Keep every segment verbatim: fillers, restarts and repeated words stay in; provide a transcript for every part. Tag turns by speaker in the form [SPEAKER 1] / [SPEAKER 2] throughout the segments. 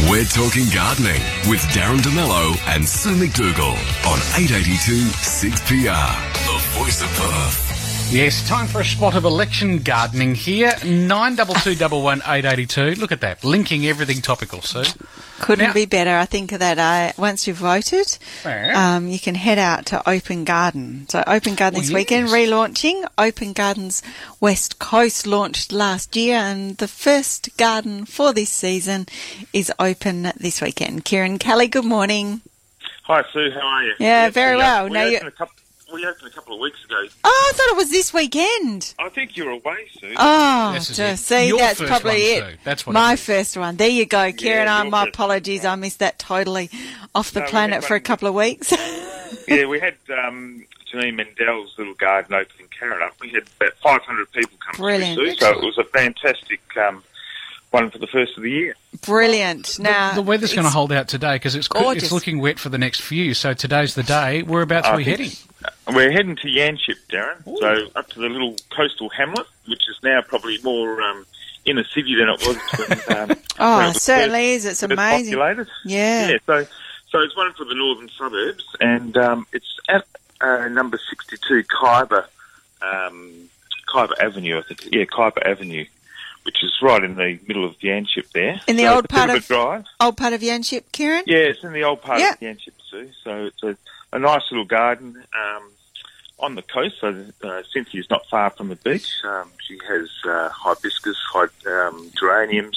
[SPEAKER 1] We're Talking Gardening with Darren DeMello and Sue McDougall on eight eighty-two six P R, the voice of Perth.
[SPEAKER 2] Yes, time for a spot of election gardening here. nine two two one one eight eight two. Look at that, linking everything topical, Sue.
[SPEAKER 3] Couldn't
[SPEAKER 2] Now,
[SPEAKER 3] be better. I think that uh, once you've voted,
[SPEAKER 2] Yeah.
[SPEAKER 3] um, you can head out to Open Garden. So Open Garden this
[SPEAKER 2] Well,
[SPEAKER 3] weekend,
[SPEAKER 2] yes.
[SPEAKER 3] relaunching. Open Gardens West Coast launched last year, and the first garden for this season is open this weekend. Kieran Kelly, good morning.
[SPEAKER 4] Hi, Sue. How are you?
[SPEAKER 3] Yeah,
[SPEAKER 4] We
[SPEAKER 3] very
[SPEAKER 4] actually,
[SPEAKER 3] well.
[SPEAKER 4] uh, We,
[SPEAKER 3] Now you-
[SPEAKER 4] opened a couple, we opened a couple of weeks ago.
[SPEAKER 3] Oh, I thought it was this weekend.
[SPEAKER 4] I think you were away, Sue.
[SPEAKER 3] Oh,
[SPEAKER 2] This is
[SPEAKER 3] just
[SPEAKER 2] it.
[SPEAKER 3] see,
[SPEAKER 2] Your
[SPEAKER 3] that's
[SPEAKER 2] first
[SPEAKER 3] probably
[SPEAKER 2] one,
[SPEAKER 3] it.
[SPEAKER 2] Sue. That's what
[SPEAKER 3] my
[SPEAKER 2] it is.
[SPEAKER 3] first one. There you go, Kieran.
[SPEAKER 4] your
[SPEAKER 3] oh, my
[SPEAKER 4] first
[SPEAKER 3] apologies. I missed that totally off the
[SPEAKER 4] No, we
[SPEAKER 3] planet
[SPEAKER 4] had
[SPEAKER 3] for a
[SPEAKER 4] one-
[SPEAKER 3] couple of weeks.
[SPEAKER 4] Yeah, we had um, Janine Mendel's little garden open in Carrinup. We had about five hundred people come
[SPEAKER 3] Brilliant.
[SPEAKER 4] through, Sue, so it was a fantastic um, one for the first of the year.
[SPEAKER 3] Brilliant. Now
[SPEAKER 2] The weather's going to
[SPEAKER 3] it's
[SPEAKER 2] hold out today because it's,
[SPEAKER 3] gorgeous.
[SPEAKER 2] it's looking wet for the next few, so today's the day. Whereabouts are
[SPEAKER 4] I
[SPEAKER 2] we
[SPEAKER 4] think-
[SPEAKER 2] heading?
[SPEAKER 4] We're heading to Yanchep, Darren, so up to the little coastal hamlet, which is now probably more um, inner city than it was when, um,
[SPEAKER 3] Oh,
[SPEAKER 4] when
[SPEAKER 3] it
[SPEAKER 4] it was
[SPEAKER 3] certainly
[SPEAKER 4] first-
[SPEAKER 3] is. It's
[SPEAKER 4] first
[SPEAKER 3] amazing.
[SPEAKER 4] populated.
[SPEAKER 3] Yeah.
[SPEAKER 4] Yeah, so so it's one for the northern suburbs, and um, it's at uh, number sixty-two Khyber, um, Khyber Avenue, I think. Yeah, Khyber Avenue, which is right in the middle of Yanchep there.
[SPEAKER 3] In the
[SPEAKER 4] So
[SPEAKER 3] old
[SPEAKER 4] it's a bit
[SPEAKER 3] part
[SPEAKER 4] of
[SPEAKER 3] of-
[SPEAKER 4] a drive.
[SPEAKER 3] Old part of Yanchep, Kieran?
[SPEAKER 4] Yeah, it's in the old part
[SPEAKER 3] Yeah.
[SPEAKER 4] of Yanchep, Sue. So it's a, a nice little garden um, on the coast. So uh, Cynthia's not far from the beach. Um, she has uh, hibiscus, hy- um, geraniums,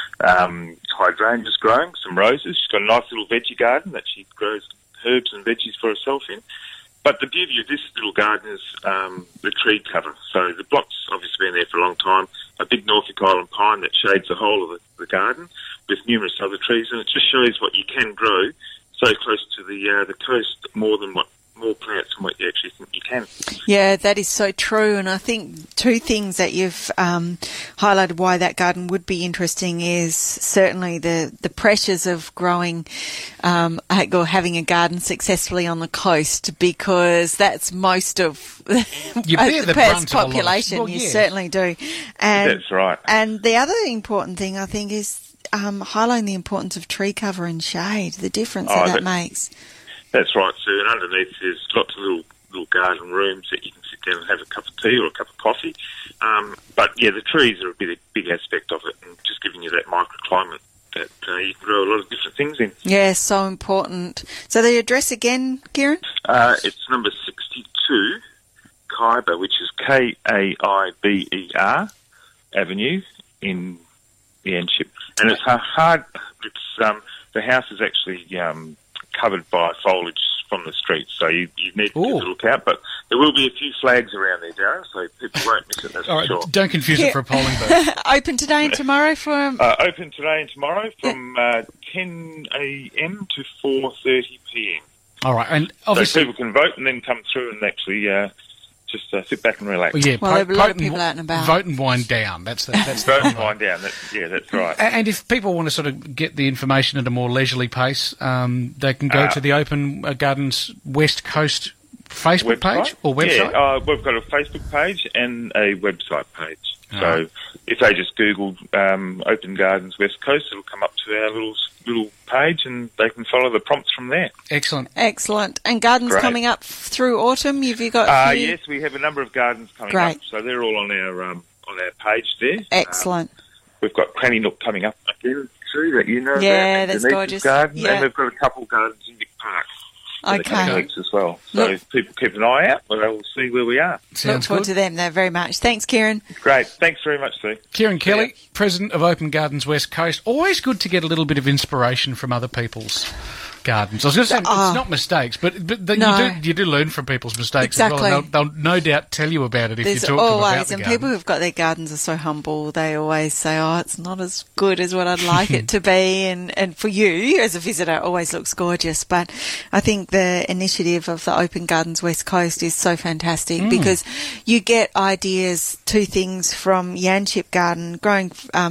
[SPEAKER 4] um, hydrangeas growing, some roses. She's got a nice little veggie garden that she grows herbs and veggies for herself in. But the beauty of this little garden is um, the tree cover. So the block's obviously been there for a long time. A big Norfolk Island pine that shades the whole of the, the garden, with numerous other trees, and it just shows what you can grow so close to the uh, the coast, more than what more plants than what you actually think you can.
[SPEAKER 3] Yeah, that is so true. And I think two things that you've um, highlighted why that garden would be interesting is certainly the, the pressures of growing um, or having a garden successfully on the coast, because that's most of
[SPEAKER 2] You bear the
[SPEAKER 3] the
[SPEAKER 2] brunt
[SPEAKER 3] Perth's
[SPEAKER 2] of a lot of-
[SPEAKER 3] population.
[SPEAKER 2] well,
[SPEAKER 3] You
[SPEAKER 2] yeah.
[SPEAKER 3] certainly do. And,
[SPEAKER 4] That's right.
[SPEAKER 3] And the other important thing, I think, is um, highlighting the importance of tree cover and shade, the difference
[SPEAKER 4] Oh,
[SPEAKER 3] that that
[SPEAKER 4] that-
[SPEAKER 3] makes.
[SPEAKER 4] That's right, Sue. And underneath there's lots of little little garden rooms that you can sit down and have a cup of tea or a cup of coffee. Um, but yeah, the trees are a big, big aspect of it, and just giving you that microclimate that uh, you can grow a lot of different things in.
[SPEAKER 3] Yeah, so important. So the address again, Kieran?
[SPEAKER 4] Uh, it's number sixty-two Khyber, which is K A I B E R Avenue in Yanchep. And it's a hard, it's, um, the house is actually um, covered by foliage from the street, so you, you need to
[SPEAKER 2] Ooh.
[SPEAKER 4] keep a look out. But there will be a few flags around there, Darren, so people won't miss it, that's
[SPEAKER 2] All
[SPEAKER 4] for
[SPEAKER 2] right,
[SPEAKER 4] sure.
[SPEAKER 2] don't confuse
[SPEAKER 3] Yeah.
[SPEAKER 2] it for a polling booth.
[SPEAKER 3] Open today and tomorrow for... Um,
[SPEAKER 4] Uh, open today and tomorrow from uh, ten a m to four thirty p m.
[SPEAKER 2] All right, and
[SPEAKER 4] So
[SPEAKER 2] obviously...
[SPEAKER 4] people can vote and then come through and actually uh, just uh, sit back and relax.
[SPEAKER 2] Well, yeah,
[SPEAKER 3] Well,
[SPEAKER 2] po-
[SPEAKER 3] there'll be a lot of
[SPEAKER 2] vote and
[SPEAKER 3] people
[SPEAKER 2] wi-
[SPEAKER 3] out and about.
[SPEAKER 2] Vote and wind down. That's the, that's the
[SPEAKER 4] Vote and wind down. That's, yeah, that's right.
[SPEAKER 2] A- And if people want to sort of get the information at a more leisurely pace, um, they can go
[SPEAKER 4] Uh,
[SPEAKER 2] to the Open Gardens West Coast Facebook
[SPEAKER 4] Website?
[SPEAKER 2] page or website.
[SPEAKER 4] Yeah, uh, we've got a Facebook page and a website page.
[SPEAKER 2] All
[SPEAKER 4] So
[SPEAKER 2] right.
[SPEAKER 4] if they just Google um, Open Gardens West Coast, it'll come up to our little little page, and they can follow the prompts from there.
[SPEAKER 2] Excellent.
[SPEAKER 3] Excellent. And gardens
[SPEAKER 4] Great.
[SPEAKER 3] coming up through autumn. Have you got?
[SPEAKER 4] Uh,
[SPEAKER 3] a few?
[SPEAKER 4] yes, we have a number of gardens coming
[SPEAKER 3] Great.
[SPEAKER 4] up, so they're all on our um, on our page there.
[SPEAKER 3] Excellent.
[SPEAKER 4] Um, we've got Cranny Nook coming up again too, that you know.
[SPEAKER 3] Yeah,
[SPEAKER 4] about,
[SPEAKER 3] that's
[SPEAKER 4] Denise's
[SPEAKER 3] gorgeous.
[SPEAKER 4] Garden,
[SPEAKER 3] Yeah.
[SPEAKER 4] and we've got a couple gardens in Vic Park. that are coming
[SPEAKER 3] Okay.
[SPEAKER 4] next as well. So
[SPEAKER 3] Look-
[SPEAKER 4] if people keep an eye out, well, they will see where we are.
[SPEAKER 3] Look
[SPEAKER 2] Sounds
[SPEAKER 3] forward
[SPEAKER 2] good.
[SPEAKER 3] to them there very much. Thanks, Kieran.
[SPEAKER 4] Great. Thanks very much, Sue.
[SPEAKER 2] Kieran Kelly,
[SPEAKER 4] Yeah.
[SPEAKER 2] President of Open Gardens West Coast. Always good to get a little bit of inspiration from other people's gardens. I was going to say,
[SPEAKER 3] Oh.
[SPEAKER 2] it's not mistakes, but, but the,
[SPEAKER 3] No.
[SPEAKER 2] you, do, you do learn from people's mistakes as well.
[SPEAKER 3] Exactly.
[SPEAKER 2] And they'll, they'll no doubt tell you about it if
[SPEAKER 3] There's
[SPEAKER 2] you talk to them about
[SPEAKER 3] always,
[SPEAKER 2] the
[SPEAKER 3] and
[SPEAKER 2] garden.
[SPEAKER 3] people who've got their gardens are so humble. They always say, "Oh, it's not as good as what I'd like it to be." And and for you as a visitor, it always looks gorgeous. But I think the initiative of the Open Gardens West Coast is so fantastic
[SPEAKER 2] Mm.
[SPEAKER 3] because you get ideas, two things from Yanchep Garden growing. Um,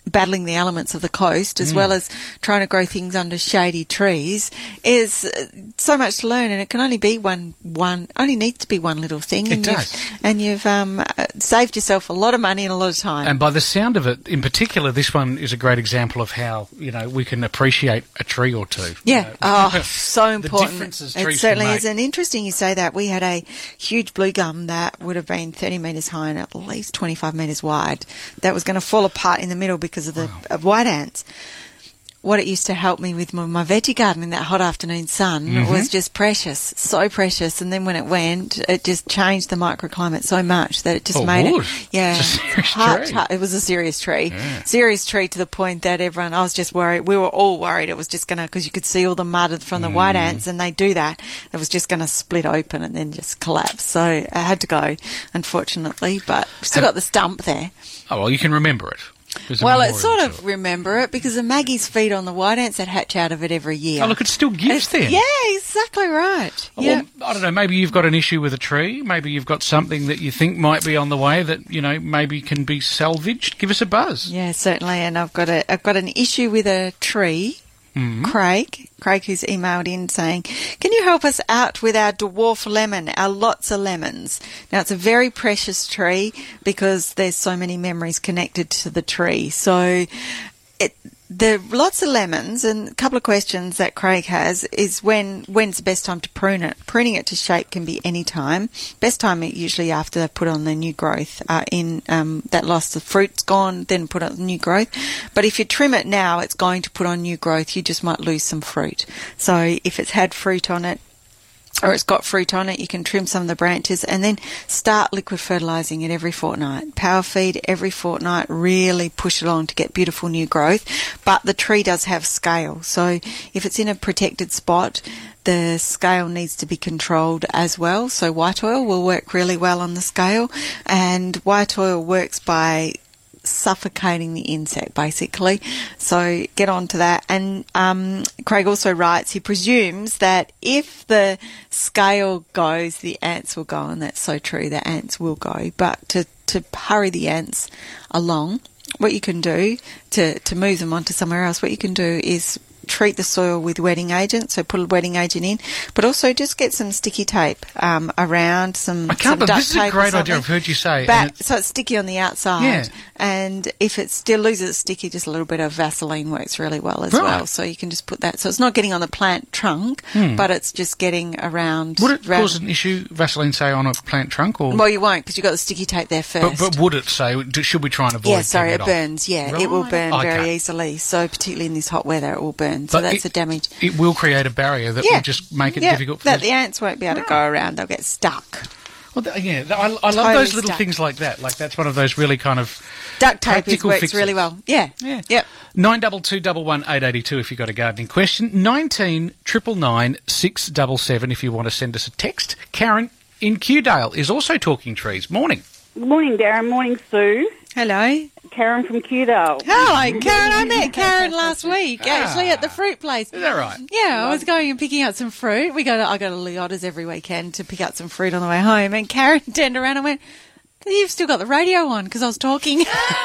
[SPEAKER 3] battling the elements of the coast, as
[SPEAKER 2] Mm.
[SPEAKER 3] well as trying to grow things under shady trees, is uh, so much to learn, and it can only be one, one, only needs to be one little thing.
[SPEAKER 2] It
[SPEAKER 3] and
[SPEAKER 2] does.
[SPEAKER 3] You've, and you've um, uh, saved yourself a lot of money and a lot of time.
[SPEAKER 2] And by the sound of it, in particular, this one is a great example of how, you know, we can appreciate a tree or two.
[SPEAKER 3] Yeah,
[SPEAKER 2] You know.
[SPEAKER 3] oh, so important.
[SPEAKER 2] The differences
[SPEAKER 3] it
[SPEAKER 2] trees
[SPEAKER 3] certainly
[SPEAKER 2] can
[SPEAKER 3] is.
[SPEAKER 2] make.
[SPEAKER 3] And interesting you say that. We had a huge blue gum that would have been thirty metres high and at least twenty-five metres wide that was going to fall apart in the middle because of the of white ants. What it used to help me with my, my veggie garden in that hot afternoon sun
[SPEAKER 2] Mm-hmm.
[SPEAKER 3] was just precious, so precious. And then when it went, it just changed the microclimate so much that it just
[SPEAKER 2] Oh,
[SPEAKER 3] made
[SPEAKER 2] would.
[SPEAKER 3] it. Yeah,
[SPEAKER 2] It's a serious
[SPEAKER 3] hard-
[SPEAKER 2] tree.
[SPEAKER 3] hard- it was a serious tree,
[SPEAKER 2] Yeah.
[SPEAKER 3] serious tree to the point that everyone. I was just worried. We were all worried it was just going to, because you could see all the mud from the
[SPEAKER 2] Mm.
[SPEAKER 3] white ants, and they do that. It was just going to split open and then just collapse. So I had to go, unfortunately, but still got the stump there.
[SPEAKER 2] Oh, well, you can remember it. There's a
[SPEAKER 3] Well,
[SPEAKER 2] memorial
[SPEAKER 3] it's sort
[SPEAKER 2] to
[SPEAKER 3] of
[SPEAKER 2] it.
[SPEAKER 3] remember it because the maggies feed on the white ants that hatch out of it every year.
[SPEAKER 2] Oh, look, it still gives then.
[SPEAKER 3] Yeah, exactly right.
[SPEAKER 2] Oh,
[SPEAKER 3] Yeah.
[SPEAKER 2] Well, I don't know, maybe you've got an issue with a tree. Maybe you've got something that you think might be on the way that, you know, maybe can be salvaged. Give us a buzz.
[SPEAKER 3] Yeah, certainly. And I've got a I've got an issue with a tree.
[SPEAKER 2] Mhm.
[SPEAKER 3] Craig, Craig, who's emailed in saying, "Can you help us out with our dwarf lemon, our lots of lemons?" Now, it's a very precious tree because there's so many memories connected to the tree. So, it the lots of lemons, and a couple of questions that Craig has is when when's the best time to prune it? Pruning it to shape can be any time. Best time usually after they put on the new growth. Uh, in um, that lost the fruit's gone, then put on the new growth. But if you trim it now, it's going to put on new growth. You just might lose some fruit. So if it's had fruit on it, or it's got fruit on it, you can trim some of the branches and then start liquid fertilising it every fortnight. Power feed every fortnight, really push it on to get beautiful new growth. But the tree does have scale, so if it's in a protected spot, the scale needs to be controlled as well. So white oil will work really well on the scale, and white oil works by suffocating the insect, basically. So get on to that. And um, Craig also writes, he presumes that if the scale goes, the ants will go, and that's so true, the ants will go. But to, to hurry the ants along, what you can do to, to move them onto somewhere else, what you can do is treat the soil with wetting agent, so put a wetting agent in, but also just get some sticky tape um, around, some,
[SPEAKER 2] I
[SPEAKER 3] some
[SPEAKER 2] can't believe
[SPEAKER 3] duct
[SPEAKER 2] this is a
[SPEAKER 3] tape or
[SPEAKER 2] great idea.
[SPEAKER 3] something.
[SPEAKER 2] I've heard you say. and
[SPEAKER 3] Back,
[SPEAKER 2] it's-
[SPEAKER 3] so it's sticky on the outside.
[SPEAKER 2] Yeah.
[SPEAKER 3] And if it still loses its sticky, just a little bit of Vaseline works really well as
[SPEAKER 2] Right.
[SPEAKER 3] well. So you can just put that. So it's not getting on the plant trunk, but it's just getting around.
[SPEAKER 2] Would it
[SPEAKER 3] round-
[SPEAKER 2] cause an issue, Vaseline, say, on a plant trunk? Or
[SPEAKER 3] Well, you won't because you've got the sticky tape there
[SPEAKER 2] but,
[SPEAKER 3] first.
[SPEAKER 2] but would it say, do- should we try and avoid
[SPEAKER 3] yeah, sorry,
[SPEAKER 2] getting
[SPEAKER 3] it
[SPEAKER 2] off?
[SPEAKER 3] burns. Yeah, it will
[SPEAKER 2] Right.
[SPEAKER 3] burn very
[SPEAKER 2] Okay.
[SPEAKER 3] easily. So particularly in this hot weather, it will burn. So
[SPEAKER 2] But
[SPEAKER 3] that's
[SPEAKER 2] it-
[SPEAKER 3] a damage.
[SPEAKER 2] It will create a barrier that
[SPEAKER 3] Yeah.
[SPEAKER 2] will just make it
[SPEAKER 3] yeah,
[SPEAKER 2] difficult for
[SPEAKER 3] that
[SPEAKER 2] the-
[SPEAKER 3] the ants won't be able to go around. They'll get stuck.
[SPEAKER 2] Well, th- yeah, th- I, I love
[SPEAKER 3] Totally
[SPEAKER 2] those little
[SPEAKER 3] stuck.
[SPEAKER 2] things like that. Like, that's one of those really kind of
[SPEAKER 3] Duct tape is,
[SPEAKER 2] practical
[SPEAKER 3] works
[SPEAKER 2] fixes.
[SPEAKER 3] really well. Yeah.
[SPEAKER 2] Yeah.
[SPEAKER 3] Yep.
[SPEAKER 2] Nine double two double one eight eighty two if you've got a gardening question. Nineteen triple nine six double seven if you want to send us a text. Karen in Kewdale is also talking trees. Morning.
[SPEAKER 5] Good morning, Darren. Morning, Sue.
[SPEAKER 3] Hello.
[SPEAKER 5] Karen from Kewdale.
[SPEAKER 3] Hello, Karen. I met Karen last week, actually, at the fruit place.
[SPEAKER 2] Is that right?
[SPEAKER 3] Yeah, I was going and picking out some fruit. We go to, I go to Leotta's every weekend to pick out some fruit on the way home. And Karen turned around and went, "You've still got the radio on," because I was talking.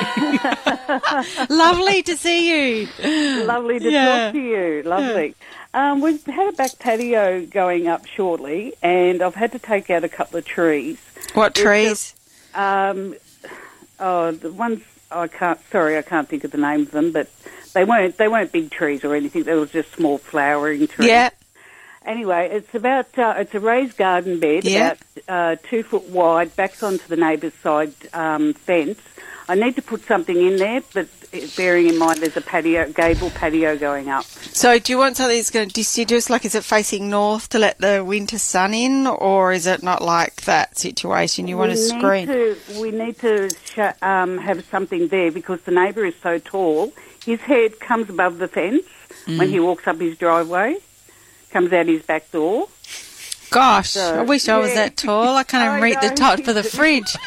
[SPEAKER 3] Lovely to see you.
[SPEAKER 5] Lovely to
[SPEAKER 3] Yeah.
[SPEAKER 5] talk to you. Lovely. Um, we've had a back patio going up shortly, and I've had to take out a couple of trees.
[SPEAKER 3] What trees?
[SPEAKER 5] Um, oh, the ones I can't. Sorry, I can't think of the name of them, but they weren't. They weren't big trees or anything. They were just small flowering trees.
[SPEAKER 3] Yeah.
[SPEAKER 5] Anyway, it's about uh, it's a raised garden bed,
[SPEAKER 3] Yeah.
[SPEAKER 5] about uh, two foot wide, backs onto the neighbour's side um, fence. I need to put something in there, but bearing in mind there's a patio, gable patio going up.
[SPEAKER 3] So do you want something that's going to deciduous, like is it facing north to let the winter sun in, or is it not like that situation? You want
[SPEAKER 5] we
[SPEAKER 3] to screen?
[SPEAKER 5] Need to, we need to sh- um, have something there because the neighbour is so tall. His head comes above the fence
[SPEAKER 3] Mm.
[SPEAKER 5] when he walks up his driveway, comes out his back door.
[SPEAKER 3] Gosh,
[SPEAKER 5] So,
[SPEAKER 3] I wish I was
[SPEAKER 5] yeah.
[SPEAKER 3] that tall. I can't even
[SPEAKER 5] I
[SPEAKER 3] read the
[SPEAKER 5] know.
[SPEAKER 3] top for the fridge.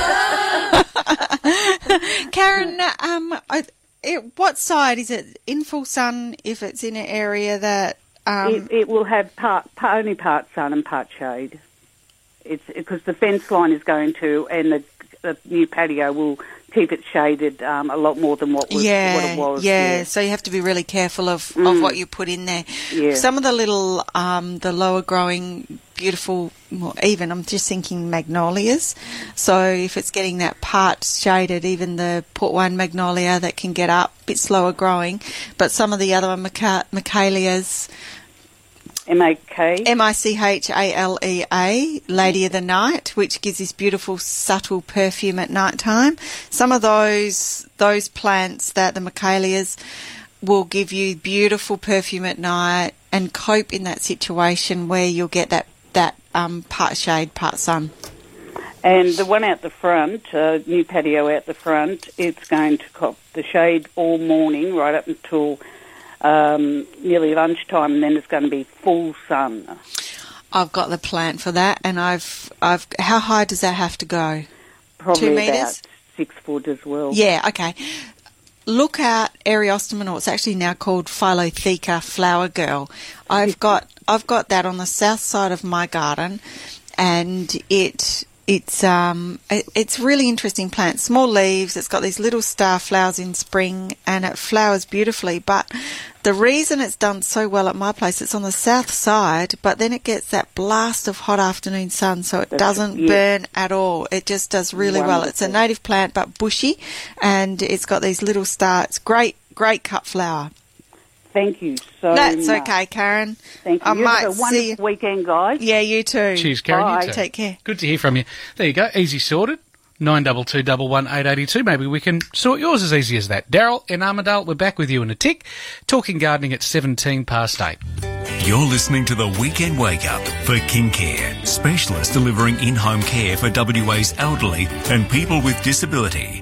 [SPEAKER 3] Karen, um, I, it, what side is it? In full sun? If it's in an area that um,
[SPEAKER 5] it, it will have part, part, only part sun and part shade. It's because the fence line is going to, and the, the new patio will keep it shaded um, a lot more than what was
[SPEAKER 3] yeah,
[SPEAKER 5] what it was.
[SPEAKER 3] Yeah.
[SPEAKER 5] yeah,
[SPEAKER 3] So you have to be really careful of,
[SPEAKER 5] Mm.
[SPEAKER 3] of what you put in there.
[SPEAKER 5] Yeah.
[SPEAKER 3] Some of the little, um, the lower growing, beautiful, well, even I'm just thinking magnolias. So if it's getting that part shaded, even the Port Wine magnolia that can get up, a bit slower growing. But some of the other Micha- Michaelias,
[SPEAKER 5] M A K.
[SPEAKER 3] M I C H A L E A, Lady of the Night, which gives this beautiful subtle perfume at night time. Some of those those plants that the Michaelias will give you beautiful perfume at night and cope in that situation where you'll get that, that um, part shade, part sun.
[SPEAKER 5] And the one out the front, uh, new patio out the front, it's going to cop the shade all morning right up until um, nearly lunchtime, and then it's going to be full sun.
[SPEAKER 3] I've got the plant for that, and I've I've. How high does that have to go?
[SPEAKER 5] Probably
[SPEAKER 3] Two
[SPEAKER 5] about
[SPEAKER 3] metres?
[SPEAKER 5] six foot as well.
[SPEAKER 3] Yeah, okay. Look out Eriostemon, or it's actually now called Philotheca Flower Girl. I've got I've got that on the south side of my garden, and it it's um it, it's really interesting plant. Small leaves. It's got these little star flowers in spring, and it flowers beautifully. But the reason it's done so well at my place, it's on the south side, but then it gets that blast of hot afternoon sun, so it
[SPEAKER 5] That's-
[SPEAKER 3] doesn't
[SPEAKER 5] yeah.
[SPEAKER 3] burn at all. It just does really well. It's a
[SPEAKER 5] Wonderful.
[SPEAKER 3] native plant, but bushy, and it's got these little stars. It's great, great cut flower.
[SPEAKER 5] Thank you so
[SPEAKER 3] That's
[SPEAKER 5] much.
[SPEAKER 3] okay, Karen.
[SPEAKER 5] Thank you.
[SPEAKER 3] I
[SPEAKER 5] You
[SPEAKER 3] might
[SPEAKER 5] have a
[SPEAKER 3] see
[SPEAKER 5] wonderful
[SPEAKER 3] you.
[SPEAKER 5] weekend, guys.
[SPEAKER 3] Yeah, you too.
[SPEAKER 2] Cheers, Karen.
[SPEAKER 5] Bye.
[SPEAKER 2] You too.
[SPEAKER 3] Take care.
[SPEAKER 2] Good to hear from you. There you go. Easy sorted. nine two two one one eight eight two. Maybe we can sort yours as easy as that. Daryl in Armidale, we're back with you in a tick. Talking gardening at seventeen past eight.
[SPEAKER 1] You're listening to the Weekend Wake Up for King Care, specialists delivering in-home care for W A's elderly and people with disability.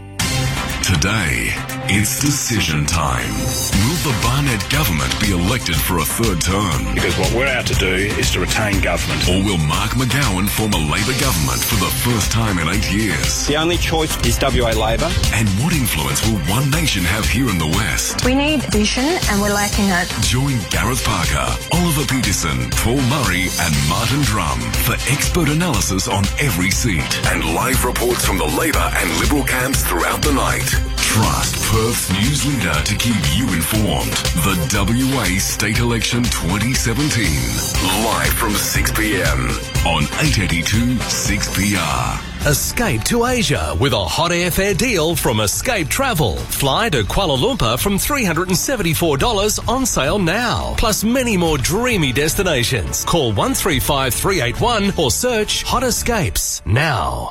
[SPEAKER 1] Today, it's decision time. Will the Barnett government be elected for a third term?
[SPEAKER 6] Because what we're out to do is to retain government.
[SPEAKER 1] Or will Mark McGowan form a Labor government for the first time in eight years?
[SPEAKER 7] The only choice is W A Labor.
[SPEAKER 1] And what influence will One Nation have here in the West?
[SPEAKER 8] We need vision and we're lacking it.
[SPEAKER 1] Join Gareth Parker, Oliver Peterson, Paul Murray and Martin Drum for expert analysis on every seat and live reports from the Labor and Liberal camps throughout the night. Trust Perth's news leader to keep you informed. The W A State Election twenty seventeen. Live from six p.m. on eight eighty-two six P R.
[SPEAKER 9] Escape to Asia with a hot airfare deal from Escape Travel. Fly to Kuala Lumpur from three hundred seventy-four dollars on sale now. Plus many more dreamy destinations. Call one three five three eight one or search Hot Escapes now.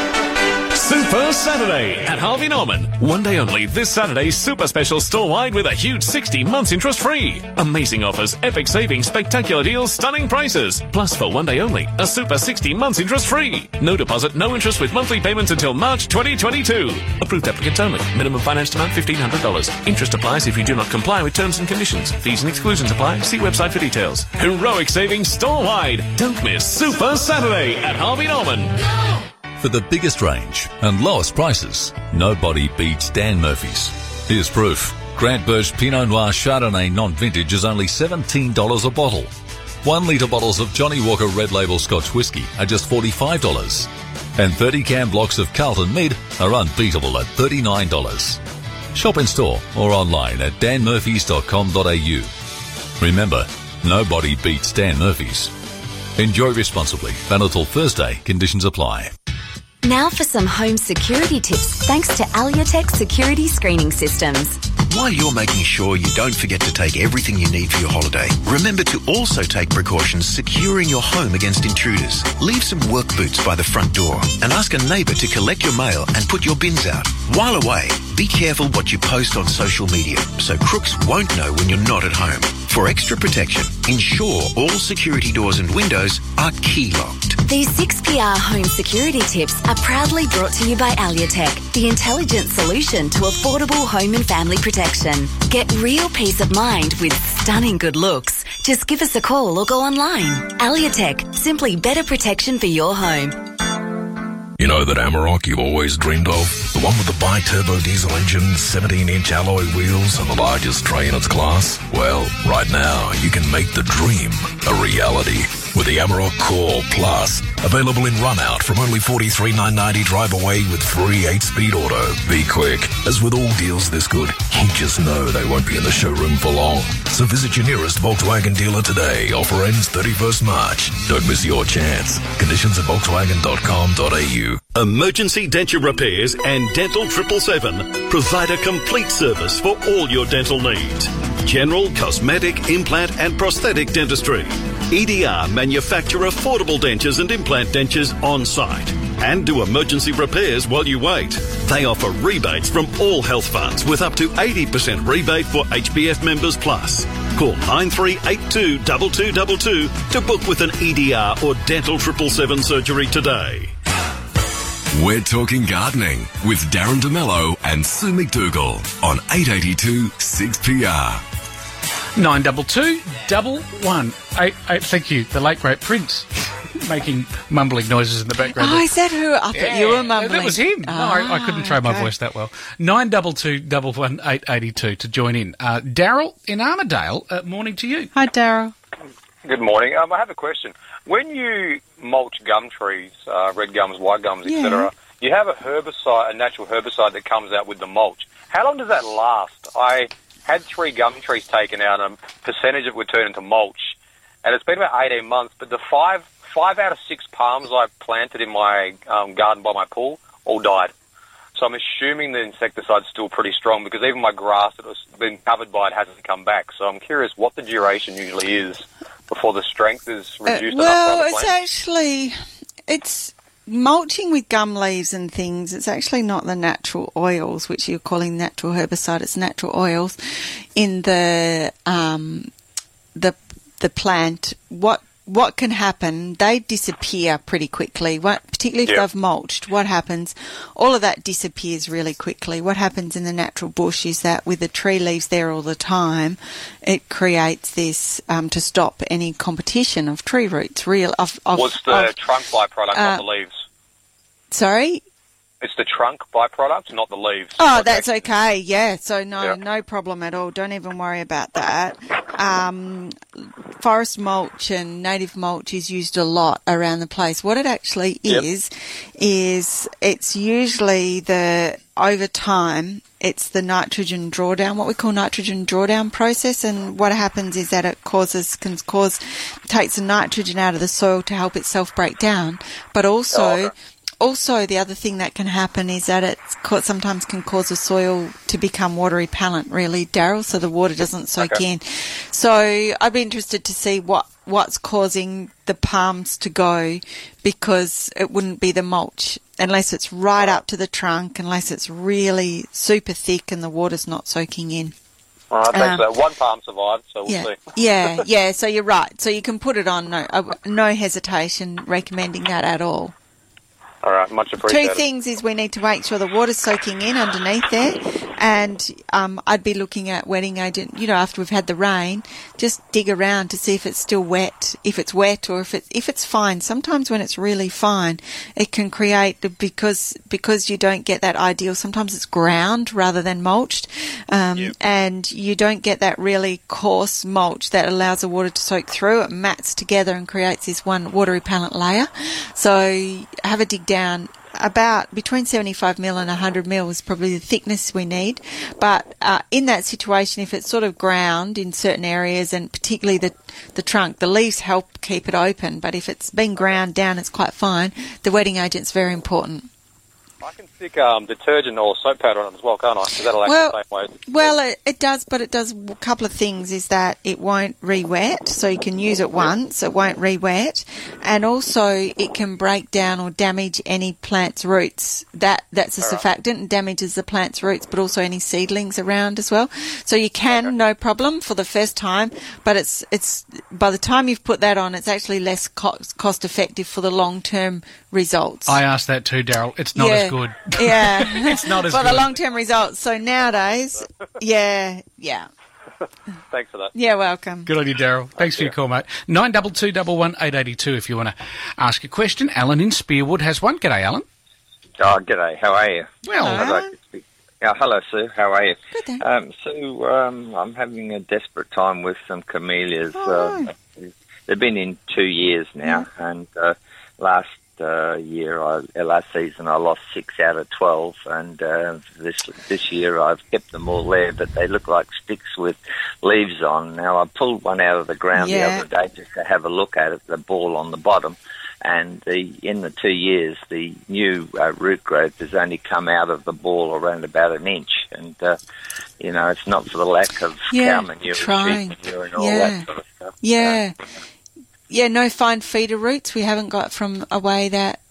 [SPEAKER 10] Super Saturday at Harvey Norman. One day only this Saturday, super special store-wide with a huge sixty months interest-free. Amazing offers, epic savings, spectacular deals, stunning prices. Plus, for one day only, a super sixty months interest-free. No deposit, no interest with monthly payments until March twenty twenty-two. Approved applicants only. Minimum financed amount fifteen hundred dollars. Interest applies if you do not comply with terms and conditions. Fees and exclusions apply. See website for details. Heroic savings store-wide. Don't miss Super Saturday at Harvey Norman.
[SPEAKER 11] For the biggest range and lowest prices, nobody beats Dan Murphy's. Here's proof. Grant Birch Pinot Noir Chardonnay non-vintage is only seventeen dollars a bottle. One litre bottles of Johnny Walker Red Label Scotch Whisky are just forty-five dollars. And thirty can blocks of Carlton Mid are unbeatable at thirty-nine dollars. Shop in store or online at dan murphys dot com dot a u. Remember, nobody beats Dan Murphy's. Enjoy responsibly. Valid till Thursday. Conditions apply.
[SPEAKER 12] Now for some home security tips, thanks to Aliotech Security Screening Systems.
[SPEAKER 13] While you're making sure you don't forget to take everything you need for your holiday, remember to also take precautions securing your home against intruders. Leave some work boots by the front door and ask a neighbour to collect your mail and put your bins out. While away, be careful what you post on social media so crooks won't know when you're not at home. For extra protection, ensure all security doors and windows are key locked.
[SPEAKER 12] These six P R home security tips are proudly brought to you by Aliotech, the intelligent solution to affordable home and family protection. Get real peace of mind with stunning good looks. Just give us a call or go online. Aliotech, simply better protection for your home.
[SPEAKER 1] You know that Amarok you've always dreamed of? The one with the bi-turbo diesel engine, seventeen inch alloy wheels and the largest tray in its class? Well, right now you can make the dream a reality with the Amarok Core Plus Available in run-out from only forty-three thousand nine hundred ninety drive away with free eight-speed auto. Be quick. As with all deals this good, you just know they won't be in the showroom for long. So visit your nearest Volkswagen dealer today. Offer ends thirty-first March. Don't miss your chance. Conditions at volkswagen dot com dot a u.
[SPEAKER 14] Emergency Denture Repairs and Dental triple seven provide a complete service for all your dental needs. General, cosmetic, implant and prosthetic dentistry. E D R manufacture affordable dentures and implant dentures on site and do emergency repairs while you wait. They offer rebates from all health funds with up to eighty percent rebate for H B F members plus. Call nine three eight two two two two two to book with an E D R or Dental triple seven surgery today.
[SPEAKER 1] We're talking gardening with Darren DeMello and Sue McDougall on eight eighty-two six P R.
[SPEAKER 2] Nine double two double one eight eight. Thank you, the late great Prince, making mumbling noises in the background.
[SPEAKER 3] Oh, is that who? I thought
[SPEAKER 2] yeah,
[SPEAKER 3] you were mumbling.
[SPEAKER 2] That was him.
[SPEAKER 3] Oh,
[SPEAKER 2] no, I, I couldn't throw my
[SPEAKER 3] okay.
[SPEAKER 2] voice that well. Nine double two double one eight eighty two to join in. Uh, Daryl in Armidale. Uh, morning to you.
[SPEAKER 3] Hi, Daryl.
[SPEAKER 15] Good morning. Um, I have a question. When you mulch gum trees, uh, red gums, white gums,
[SPEAKER 3] Yeah.
[SPEAKER 15] et cetera, you have a herbicide, a natural herbicide that comes out with the mulch. How long does that last? I had three gum trees taken out, and a percentage of it would turn into mulch, and it's been about eighteen months. But the five five out of six palms I planted in my um, garden by my pool all died. So I'm assuming the insecticide's still pretty strong, because even my grass that was been covered by it hasn't come back. So I'm curious what the duration usually is before the strength is reduced
[SPEAKER 3] Uh,
[SPEAKER 15] enough
[SPEAKER 3] well,
[SPEAKER 15] by the
[SPEAKER 3] it's
[SPEAKER 15] plant.
[SPEAKER 3] actually it's mulching with gum leaves and things. It's actually not the natural oils, which you're calling natural herbicide. It's natural oils in the um, the the plant. What what can happen? They disappear pretty quickly. What, particularly if
[SPEAKER 15] Yeah.
[SPEAKER 3] they've mulched, what happens? All of that disappears really quickly. What happens in the natural bush is that with the tree leaves there all the time, it creates this um, to stop any competition of tree roots. Real of, of
[SPEAKER 15] What's the
[SPEAKER 3] of,
[SPEAKER 15] trunk byproduct,
[SPEAKER 3] uh,
[SPEAKER 15] not the leaves?
[SPEAKER 3] sorry.
[SPEAKER 15] It's the trunk byproduct, not the leaves.
[SPEAKER 3] Oh, that's okay. Yeah. So no,
[SPEAKER 15] Yeah.
[SPEAKER 3] no problem at all. Don't even worry about that. Um, forest mulch and native mulch is used a lot around the place. What it actually
[SPEAKER 15] Yep.
[SPEAKER 3] is, is it's usually the, over time, it's the nitrogen drawdown, what we call nitrogen drawdown process. And what happens is that it causes, can cause, takes the nitrogen out of the soil to help itself break down. But also,
[SPEAKER 15] Oh, okay.
[SPEAKER 3] Also, the other thing that can happen is that it sometimes can cause the soil to become water repellent, really, Daryl, so the water doesn't soak
[SPEAKER 15] Okay.
[SPEAKER 3] in. So I'd be interested to see what, what's causing the palms to go, because it wouldn't be the mulch unless it's right up to the trunk, unless it's really super thick and the water's not soaking in.
[SPEAKER 15] All right, thanks
[SPEAKER 3] Um,
[SPEAKER 15] for that. One palm survived, so we'll
[SPEAKER 3] Yeah,
[SPEAKER 15] see.
[SPEAKER 3] yeah, yeah. So you're right. So you can put it on. No, uh, no hesitation recommending that at all.
[SPEAKER 15] All right, much appreciated.
[SPEAKER 3] Two things is we need to make sure the water's soaking in underneath there, and um, I'd be looking at wetting agent, you know, after we've had the rain, just dig around to see if it's still wet, if it's wet or if, it, if it's fine. Sometimes when it's really fine, it can create, because because you don't get that ideal, sometimes it's ground rather than mulched, um,
[SPEAKER 15] Yep.
[SPEAKER 3] and you don't get that really coarse mulch that allows the water to soak through. It mats together and creates this one water repellent layer. So have a dig down. About between seventy-five mil and one hundred mil is probably the thickness we need. But uh, in that situation, if it's sort of ground in certain areas, and particularly the the trunk, the leaves help keep it open. But if it's been ground down, it's quite fine. The wetting agent's very important.
[SPEAKER 15] I can stick um, detergent or soap powder on it as well, can't I? Because that'll act
[SPEAKER 3] Well,
[SPEAKER 15] the same way.
[SPEAKER 3] Well, it, it does, but it does a couple of things. Is that it won't re-wet, so you can use it once. It won't re-wet, and also it can break down or damage any plant's roots. That that's a surfactant and damages the plant's roots, but also any seedlings around as well. So you can, okay. no problem for the first time, but it's it's by the time you've put that on, it's actually less cost, cost effective for the long term results.
[SPEAKER 2] I asked that too, Daryl. It's not
[SPEAKER 3] yeah.
[SPEAKER 2] as good.
[SPEAKER 3] Yeah.
[SPEAKER 2] It's not as
[SPEAKER 3] for
[SPEAKER 2] good.
[SPEAKER 3] the long-term results. So nowadays, yeah, yeah.
[SPEAKER 15] Thanks for that.
[SPEAKER 3] Yeah, welcome.
[SPEAKER 2] Good on you, Daryl. Thanks for your call, mate. nine two two, one one eight eight two if you want to ask a question. Alan in Spearwood has one. G'day, Alan.
[SPEAKER 16] Oh, g'day. How are you?
[SPEAKER 2] Well,
[SPEAKER 16] I'd like to speak. Oh, hello, Sue. How are you?
[SPEAKER 3] Good, thanks.
[SPEAKER 16] Um, Sue, um, I'm having a desperate time with some camellias.
[SPEAKER 3] Oh.
[SPEAKER 16] Uh, they've been in two years now, and uh, last uh, year, I, last season, I lost six out of twelve, and uh, this this year I've kept them all there, but they look like sticks with leaves on. Now, I pulled one out of the ground
[SPEAKER 3] Yeah.
[SPEAKER 16] the other day just to have a look at it, the ball on the bottom, and the in the two years, the new uh, root growth has only come out of the ball around about an inch, and, uh, you know, it's not for the lack of
[SPEAKER 3] Yeah,
[SPEAKER 16] cow manure
[SPEAKER 3] trying.
[SPEAKER 16] and sheep manure and all
[SPEAKER 3] Yeah.
[SPEAKER 16] that sort of stuff.
[SPEAKER 3] Yeah. Yeah, no fine feeder roots. We haven't got from away that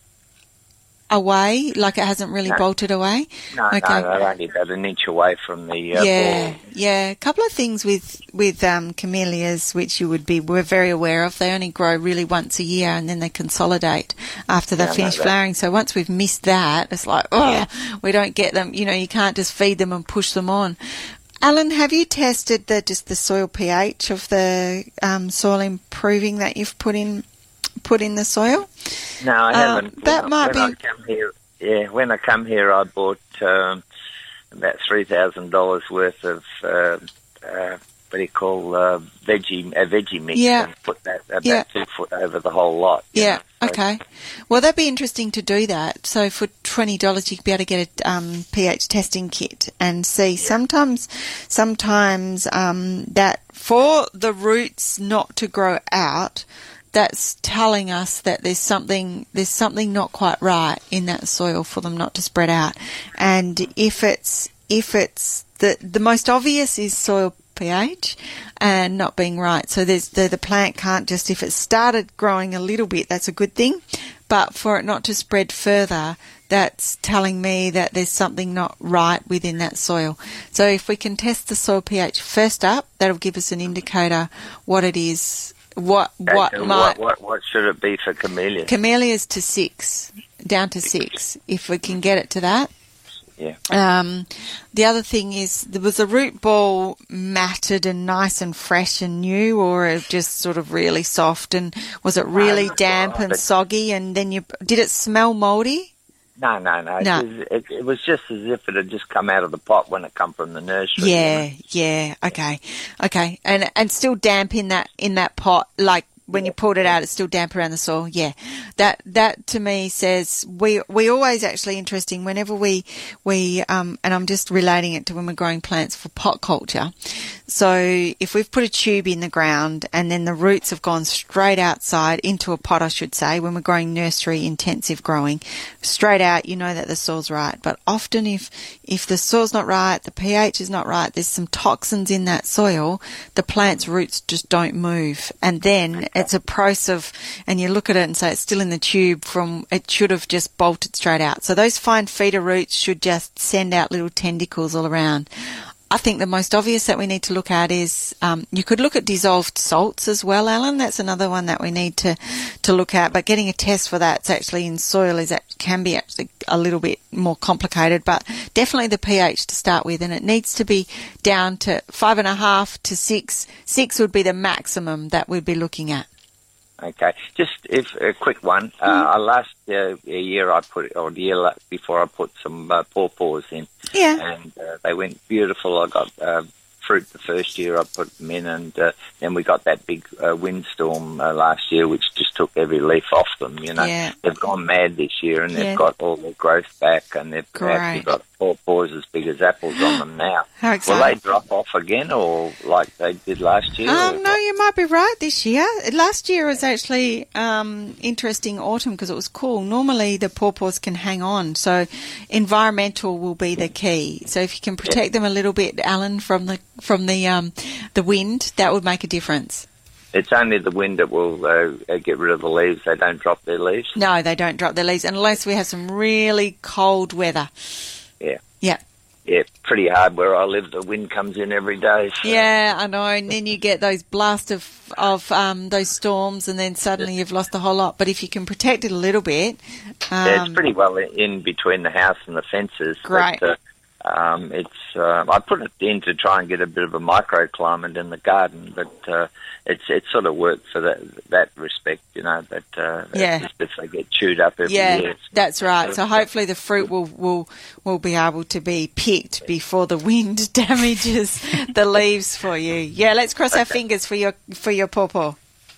[SPEAKER 3] away, like it hasn't really
[SPEAKER 16] No.
[SPEAKER 3] bolted away.
[SPEAKER 16] No,
[SPEAKER 3] Okay.
[SPEAKER 16] no, they're only about an inch away from the uh,
[SPEAKER 3] yeah,
[SPEAKER 16] ball.
[SPEAKER 3] yeah. A couple of things with with um, camellias, which you would be we're very aware of. They only grow really once a year, and then they consolidate after they've
[SPEAKER 16] Yeah, I know
[SPEAKER 3] finished
[SPEAKER 16] that.
[SPEAKER 3] flowering. So once we've missed that, it's like, oh, we don't get them. You know, you can't just feed them and push them on. Alan, have you tested the just the soil pH of the um, soil improving that you've put in put in the soil?
[SPEAKER 16] No, I
[SPEAKER 3] Uh,
[SPEAKER 16] haven't.
[SPEAKER 3] that
[SPEAKER 16] when,
[SPEAKER 3] might
[SPEAKER 16] when
[SPEAKER 3] be-
[SPEAKER 16] I come here, yeah, when I come here, I bought um, about three thousand dollars worth of uh, uh, what do you call uh, veggie a veggie mix,
[SPEAKER 3] Yeah.
[SPEAKER 16] and put that about
[SPEAKER 3] Yeah.
[SPEAKER 16] two foot over the whole lot. you
[SPEAKER 3] Yeah.
[SPEAKER 16] know, so-
[SPEAKER 3] Okay. Well, that'd be interesting to do that. So for twenty dollars, you'd be able to get a um, pH testing kit and see. Sometimes, sometimes um, that for the roots not to grow out, that's telling us that there's something there's something not quite right in that soil for them not to spread out. And if it's if it's the the most obvious is soil pH and not being right. So there's the the plant can't just, if it started growing a little bit, that's a good thing, but for it not to spread further, that's telling me that there's something not right within that soil. So if we can test the soil pH first up, that'll give us an indicator what it is, what what
[SPEAKER 16] And
[SPEAKER 3] might
[SPEAKER 16] what, what what should it be for camellias?
[SPEAKER 3] camellias to six, down to six, if we can get it to that.
[SPEAKER 16] Yeah.
[SPEAKER 3] Um, the other thing is, there was a root ball matted and nice and fresh and new, or it just sort of really soft, and was it really
[SPEAKER 16] Um,
[SPEAKER 3] damp and
[SPEAKER 16] but-
[SPEAKER 3] soggy? And then you did it smell mouldy?
[SPEAKER 16] No, no, no.
[SPEAKER 3] No.
[SPEAKER 16] It, was, it, it was just as if it had just come out of the pot when it come from the nursery. you
[SPEAKER 3] Yeah,
[SPEAKER 16] know.
[SPEAKER 3] yeah, okay, okay, and and still damp in that in that pot, like. When you pulled it out, it's still damp around the soil. Yeah, that that to me says we we always actually interesting whenever we we um and I'm just relating it to when we're growing plants for pot culture. So if we've put a tube in the ground and then the roots have gone straight outside into a pot, I should say, when we're growing nursery intensive growing, straight out, you know that the soil's right. But often if if the soil's not right, the pH is not right, there's some toxins in that soil, the plant's roots just don't move, and then it's a process of, and you look at it and say it's still in the tube from, it should have just bolted straight out. So those fine feeder roots should just send out little tentacles all around. I think the most obvious that we need to look at is, um, you could look at dissolved salts as well, Alan. That's another one that we need to, to look at. But getting a test for that's actually in soil is that can be actually a little bit more complicated. But definitely the pH to start with, and it needs to be down to five and a half to six. Six would be the maximum that we'd be looking at.
[SPEAKER 16] Okay, just if a quick one. Uh,
[SPEAKER 3] Mm.
[SPEAKER 16] last uh, year I put, or the year la- before I put some uh, pawpaws in.
[SPEAKER 3] Yeah.
[SPEAKER 16] And uh, they went beautiful. I got uh, fruit the first year I put them in, and uh, then we got that big uh, windstorm uh, last year, which just took every leaf off them. You know,
[SPEAKER 3] Yeah.
[SPEAKER 16] they've gone mad this year, and
[SPEAKER 3] Yeah.
[SPEAKER 16] they've got all their growth back, and they've
[SPEAKER 3] Great.
[SPEAKER 16] actually got pawpaws as big as apples on them now.
[SPEAKER 3] How
[SPEAKER 16] Will
[SPEAKER 3] exciting.
[SPEAKER 16] they drop off again, or like they did last year?
[SPEAKER 3] Um,
[SPEAKER 16] or-
[SPEAKER 3] no, you might be right this year. Last year was actually um, interesting autumn because it was cool. Normally the pawpaws can hang on, so environmental will be the key. So if you can protect them a little bit, Alan, from the from the um, the wind, that would make a difference.
[SPEAKER 16] It's only the wind that will uh, uh, get rid of the leaves. They don't drop their leaves.
[SPEAKER 3] No, they don't drop their leaves unless we have some really cold weather.
[SPEAKER 16] Yeah.
[SPEAKER 3] Yeah.
[SPEAKER 16] Yeah, pretty hard where I live. The wind comes in every day. So.
[SPEAKER 3] Yeah, I know. And then you get those blasts of, of um, those storms, and then suddenly you've lost a whole lot. But if you can protect it a little bit. Um,
[SPEAKER 16] yeah, it's pretty well in between the house and the fences.
[SPEAKER 3] Great.
[SPEAKER 16] But, uh, um, it's uh, I put it in to try and get a bit of a microclimate in the garden, but uh, it's it sort of worked for that that respect, you know. But uh,
[SPEAKER 3] Yeah.
[SPEAKER 16] just if they get chewed up every
[SPEAKER 3] yeah,
[SPEAKER 16] year.
[SPEAKER 3] that's right. So hopefully the fruit will, will will be able to be picked before the wind damages the leaves for you. Yeah, let's cross our fingers for your for your pawpaw.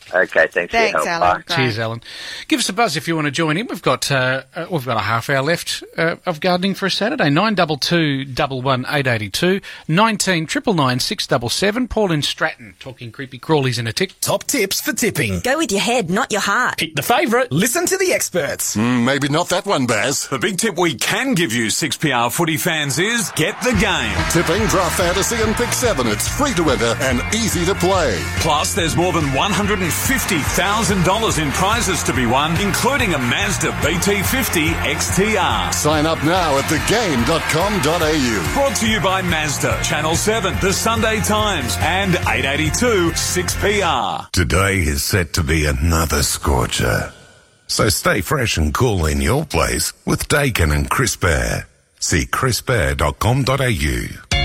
[SPEAKER 16] Okay, thanks,
[SPEAKER 3] Thanks,
[SPEAKER 16] for your help.
[SPEAKER 3] Alan.
[SPEAKER 16] Bye.
[SPEAKER 2] Cheers, Alan. Give us a buzz if you want to join in. We've got uh, uh, we've got a half hour left uh, of gardening for a Saturday. Nine double two double one eight eighty two, nineteen triple nine six double seven. Paul in Stratton talking creepy crawlies in a tick.
[SPEAKER 17] Top tips for tipping.
[SPEAKER 18] Go with your head, not your heart.
[SPEAKER 17] Pick the favourite. Listen to the experts.
[SPEAKER 19] Mm, maybe not that one, Baz.
[SPEAKER 20] The big tip we can give you, six P R footy fans, is get the game.
[SPEAKER 19] Tipping, draft fantasy and pick seven. It's free to enter and easy to play.
[SPEAKER 20] Plus, there's more than one hundred fifty thousand dollars in prizes to be won, including a Mazda B T fifty X T R.
[SPEAKER 19] Sign up now at the game dot com dot a u.
[SPEAKER 20] Brought to you by Mazda, Channel seven, The Sunday Times, and eight eighty-two six P R.
[SPEAKER 21] Today is set to be another scorcher. So stay fresh and cool in your place with Dakin and Crisp Air. See crisp air dot com dot a u.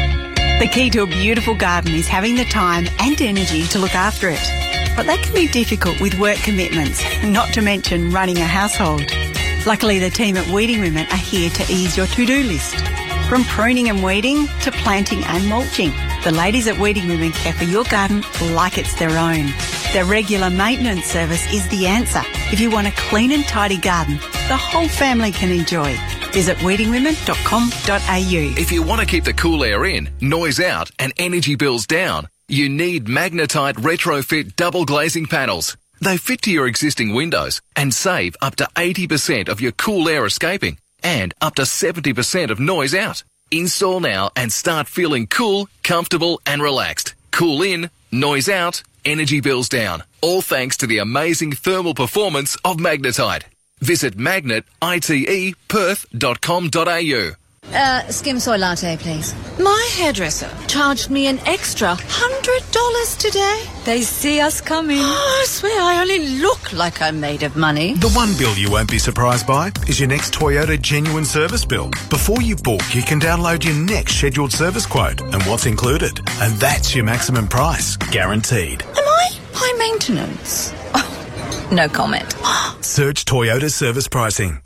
[SPEAKER 22] The key to a beautiful garden is having the time and energy to look after it. But that can be difficult with work commitments, not to mention running a household. Luckily, the team at Weeding Women are here to ease your to-do list. From pruning and weeding to planting and mulching, the ladies at Weeding Women care for your garden like it's their own. Their regular maintenance service is the answer if you want a clean and tidy garden the whole family can enjoy. Visit weeding women dot com dot a u.
[SPEAKER 23] If you want to keep the cool air in, noise out and energy bills down, you need Magnetite Retrofit double glazing panels. They fit to your existing windows and save up to eighty percent of your cool air escaping and up to seventy percent of noise out. Install now and start feeling cool, comfortable and relaxed. Cool in, noise out, energy bills down. All thanks to the amazing thermal performance of Magnetite. Visit magnet ite perth dot com dot a u.
[SPEAKER 24] Uh, skim soy latte, please. My hairdresser charged me an extra one hundred dollars today. They see us coming. Oh, I swear I only look like I'm made of money.
[SPEAKER 25] The one bill you won't be surprised by is your next Toyota Genuine Service bill. Before you book, you can download your next scheduled service quote and what's included. And that's your maximum price, guaranteed.
[SPEAKER 24] Am I high maintenance? Oh, no comment.
[SPEAKER 25] Search Toyota Service Pricing.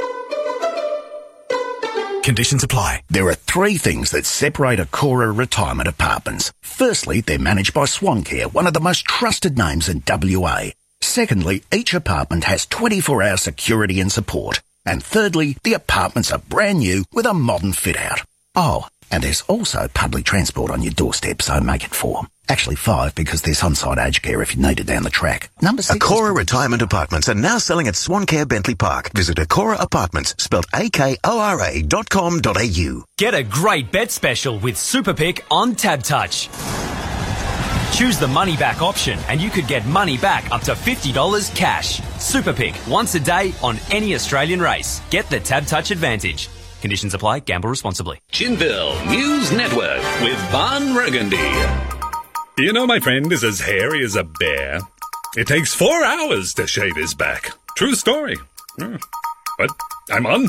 [SPEAKER 25] Conditions apply.
[SPEAKER 26] There are three things that separate Acora Retirement Apartments. Firstly, they're managed by SwanCare, one of the most trusted names in W A. Secondly, each apartment has twenty-four hour security and support. And thirdly, the apartments are brand new with a modern fit-out. Oh, and there's also public transport on your doorstep, so make it four. Actually five, because there's on-site aged care if you need it down the track. Number six.
[SPEAKER 13] Acora Retirement Apartments are now selling at SwanCare Bentley Park. Visit Acora Apartments, spelled A K O R A dot com dot a u.
[SPEAKER 27] Get a great bet special with Superpick on Tab Touch. Choose the money back option and you could get money back up to fifty dollars cash. Superpick, once a day on any Australian race. Get the Tab Touch advantage. Conditions apply. Gamble responsibly.
[SPEAKER 14] Chinville News Network with Bon Burgundy.
[SPEAKER 6] You know, my friend is as hairy as a bear. It takes four hours to shave his back. True story. But I'm on.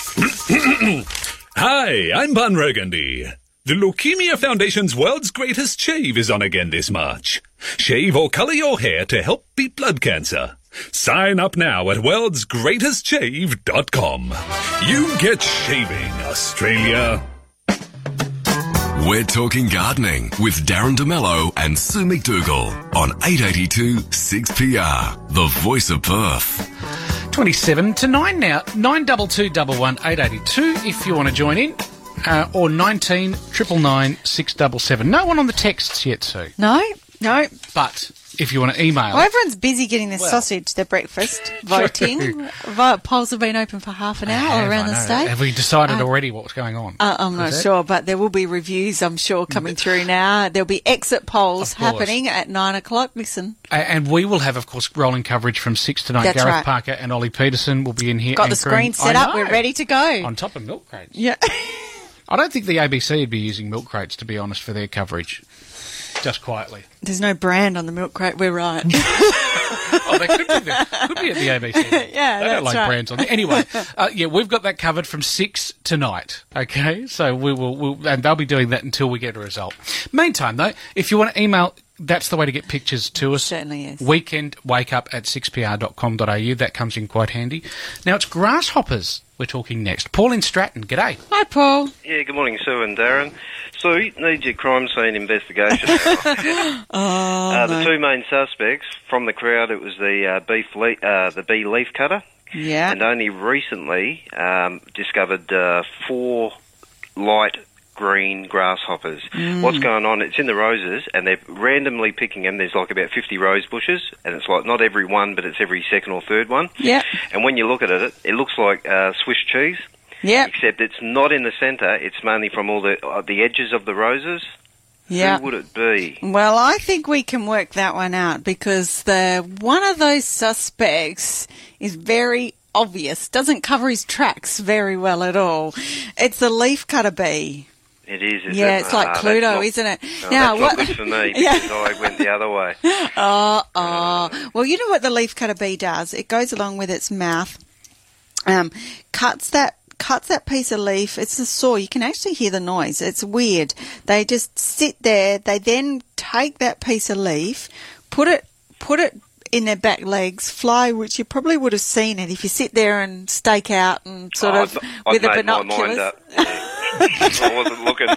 [SPEAKER 6] Hi, I'm Bon Burgundy. The Leukemia Foundation's World's Greatest Shave is on again this March. Shave or colour your hair to help beat blood cancer. Sign up now at worlds greatest shave dot com. You get shaving, Australia.
[SPEAKER 1] We're talking gardening with Darren DeMello and Sue McDougall on eight eighty-two six P R, the voice of Perth.
[SPEAKER 2] twenty-seven to nine now. nine two two one one eight eight two if you want to join in. Uh, or nineteen triple nine six double seven. No one on the texts yet, Sue.
[SPEAKER 3] No, no.
[SPEAKER 2] But if you want to email...
[SPEAKER 3] Well, everyone's busy getting their well, sausage, their breakfast, voting. Vote polls have been open for half an hour
[SPEAKER 2] have,
[SPEAKER 3] around the state.
[SPEAKER 2] Have we decided
[SPEAKER 3] uh,
[SPEAKER 2] already what's going on?
[SPEAKER 3] Uh, I'm not sure, but there will be reviews, I'm sure, coming through now. There'll be exit polls happening at nine o'clock. Listen.
[SPEAKER 2] And we will have, of course, rolling coverage from six to nine.
[SPEAKER 3] That's
[SPEAKER 2] Gareth
[SPEAKER 3] right.
[SPEAKER 2] Parker and Ollie Peterson will be in here.
[SPEAKER 3] Got the screen set up. We're ready to go.
[SPEAKER 2] On top of milk crates.
[SPEAKER 3] Yeah.
[SPEAKER 2] I don't think the A B C would be using milk crates, to be honest, for their coverage. Just quietly.
[SPEAKER 3] There's no brand on the milk crate. We're right.
[SPEAKER 2] Oh, they could be, the, could be at the A B C.
[SPEAKER 3] Yeah,
[SPEAKER 2] they
[SPEAKER 3] that's
[SPEAKER 2] don't like
[SPEAKER 3] right.
[SPEAKER 2] brands on there. Anyway, uh, yeah, we've got that covered from six tonight. Okay, so we will, we'll, and they'll be doing that until we get a result. Meantime, though, if you want to email that's the way to get pictures to us.
[SPEAKER 3] Certainly is.
[SPEAKER 2] Weekend wake up at six p r dot com dot a u. That comes in quite handy. Now, it's grasshoppers we're talking next. Paul in Stratton, g'day.
[SPEAKER 3] Hi, Paul.
[SPEAKER 4] Yeah, good morning, Sue and Darren. Sue, need your crime scene investigation.
[SPEAKER 3] oh,
[SPEAKER 4] uh, the
[SPEAKER 3] no.
[SPEAKER 4] two main suspects from the crowd, it was the uh, beef le- uh, the bee leaf cutter,
[SPEAKER 3] Yeah.
[SPEAKER 4] and only recently um, discovered uh, four light green grasshoppers.
[SPEAKER 3] Mm.
[SPEAKER 4] What's going on? It's in the roses, and they're randomly picking them. There's like about fifty rose bushes, and it's like not every one, but it's every second or third one.
[SPEAKER 3] Yeah.
[SPEAKER 4] And when you look at it, it looks like uh, Swiss cheese.
[SPEAKER 3] Yeah.
[SPEAKER 4] Except it's not in the centre. It's mainly from all the uh, the edges of the roses.
[SPEAKER 3] Yeah.
[SPEAKER 4] Who would it be?
[SPEAKER 3] Well, I think we can work that one out because the one of those suspects is very obvious, doesn't cover his tracks very well at all. It's the leafcutter bee.
[SPEAKER 4] It is, isn't
[SPEAKER 3] Yeah,
[SPEAKER 4] it?
[SPEAKER 3] it's like
[SPEAKER 4] Ah,
[SPEAKER 3] Cluedo,
[SPEAKER 4] that's not-
[SPEAKER 3] isn't it?
[SPEAKER 4] No,
[SPEAKER 3] Now,
[SPEAKER 4] that's
[SPEAKER 3] what-
[SPEAKER 4] not good for me because
[SPEAKER 3] Yeah.
[SPEAKER 4] I went the other way.
[SPEAKER 3] Oh, oh. Well, you know what the leafcutter bee does? It goes along with its mouth, um, cuts that cuts that piece of leaf. It's a saw. You can actually hear the noise. It's weird. They just sit there. They then take that piece of leaf, put it put it in their back legs, fly, which you probably would have seen it if you sit there and stake out and sort
[SPEAKER 4] Oh,
[SPEAKER 3] of
[SPEAKER 4] I've, I've
[SPEAKER 3] with the
[SPEAKER 4] made my mind
[SPEAKER 3] binoculars.
[SPEAKER 4] up. Yeah. I wasn't looking.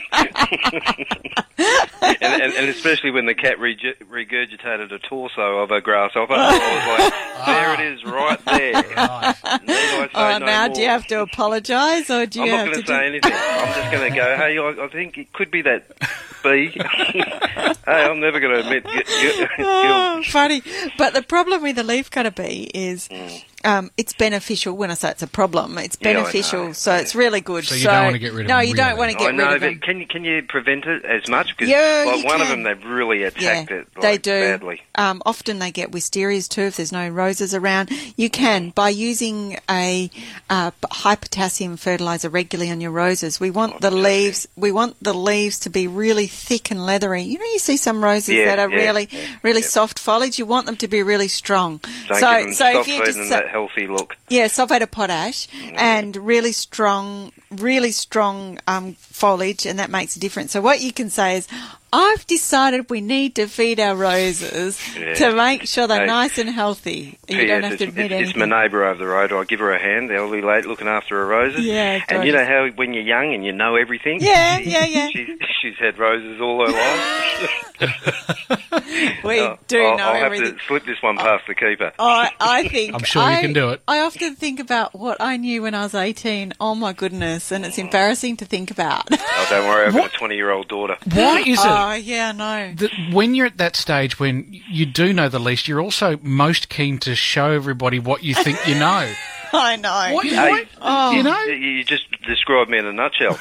[SPEAKER 4] and, and, and especially when the cat reg- regurgitated a torso of a grasshopper, I was like, there it is, right there. Need I say
[SPEAKER 3] Oh,
[SPEAKER 4] no
[SPEAKER 3] now
[SPEAKER 4] more?
[SPEAKER 3] do you have to apologise or do you
[SPEAKER 4] I'm not
[SPEAKER 3] have
[SPEAKER 4] going
[SPEAKER 3] to
[SPEAKER 4] to say
[SPEAKER 3] do-
[SPEAKER 4] anything. I'm just going to go, hey, I, I think it could be that bee. Hey, I'm never going to admit gu- gu-
[SPEAKER 3] Oh,
[SPEAKER 4] guilt.
[SPEAKER 3] funny. But the problem with the leafcutter bee is um, it's beneficial. When I say it's a problem, it's
[SPEAKER 4] Yeah, I
[SPEAKER 3] beneficial,
[SPEAKER 4] know.
[SPEAKER 3] so it's really good.
[SPEAKER 4] So you don't wanna get rid of
[SPEAKER 3] No,
[SPEAKER 4] them,
[SPEAKER 3] you don't
[SPEAKER 4] really?
[SPEAKER 3] want to
[SPEAKER 4] I
[SPEAKER 3] get
[SPEAKER 4] know,
[SPEAKER 3] rid of
[SPEAKER 4] but
[SPEAKER 3] them.
[SPEAKER 4] can you, can you prevent it as much? Because
[SPEAKER 3] Yeah,
[SPEAKER 4] like,
[SPEAKER 3] you
[SPEAKER 4] one of
[SPEAKER 3] can.
[SPEAKER 4] them, they've really attacked it like,
[SPEAKER 3] they do.
[SPEAKER 4] badly.
[SPEAKER 3] Um, often they get wisterias too if there's no roses around. You can, by using a uh, high potassium fertilizer regularly on your roses. We want the leaves. We want the leaves to be really thick and leathery. You know, you see some roses
[SPEAKER 4] Yeah,
[SPEAKER 3] that are
[SPEAKER 4] yeah,
[SPEAKER 3] really,
[SPEAKER 4] yeah,
[SPEAKER 3] really soft foliage. You want them to be really strong.
[SPEAKER 4] Don't
[SPEAKER 3] so,
[SPEAKER 4] give them,
[SPEAKER 3] so
[SPEAKER 4] stop
[SPEAKER 3] if you
[SPEAKER 4] feeding
[SPEAKER 3] just
[SPEAKER 4] them
[SPEAKER 3] sa-
[SPEAKER 4] that healthy look.
[SPEAKER 3] yeah, sulfate of potash and really strong, really strong um, foliage, and that makes a difference. So what you can say is, I've decided we need to feed our roses
[SPEAKER 4] Yeah.
[SPEAKER 3] to make sure they're
[SPEAKER 4] Hey,
[SPEAKER 3] nice and healthy. You
[SPEAKER 4] P S,
[SPEAKER 3] don't have to
[SPEAKER 4] it's,
[SPEAKER 3] admit
[SPEAKER 4] it's,
[SPEAKER 3] anything.
[SPEAKER 4] it's my neighbour over the road. I give her a hand, the elderly lady looking after her roses.
[SPEAKER 3] Yeah,
[SPEAKER 4] and you know
[SPEAKER 3] gorgeous.
[SPEAKER 4] how when you're young and you know everything?
[SPEAKER 3] Yeah,
[SPEAKER 4] She-
[SPEAKER 3] yeah, yeah.
[SPEAKER 4] She's, she's had roses all her life.
[SPEAKER 3] We
[SPEAKER 4] Oh,
[SPEAKER 3] do
[SPEAKER 4] I'll,
[SPEAKER 3] know
[SPEAKER 4] I'll have
[SPEAKER 3] everything.
[SPEAKER 4] to slip this one past the keeper.
[SPEAKER 3] I, I think
[SPEAKER 4] I'm sure you
[SPEAKER 3] I-
[SPEAKER 4] can do it.
[SPEAKER 3] I often think about what I knew when I was eighteen. Oh my goodness, and it's embarrassing to think about.
[SPEAKER 4] Oh, don't worry, I've got a twenty-year-old daughter.
[SPEAKER 2] Why is it
[SPEAKER 3] Oh yeah, no.
[SPEAKER 2] that when you're at that stage when you do know the least, you're also most keen to show everybody what you think you know?
[SPEAKER 3] I know.
[SPEAKER 2] What,
[SPEAKER 4] Hey,
[SPEAKER 2] what- you know?
[SPEAKER 4] You, you just described me in a nutshell.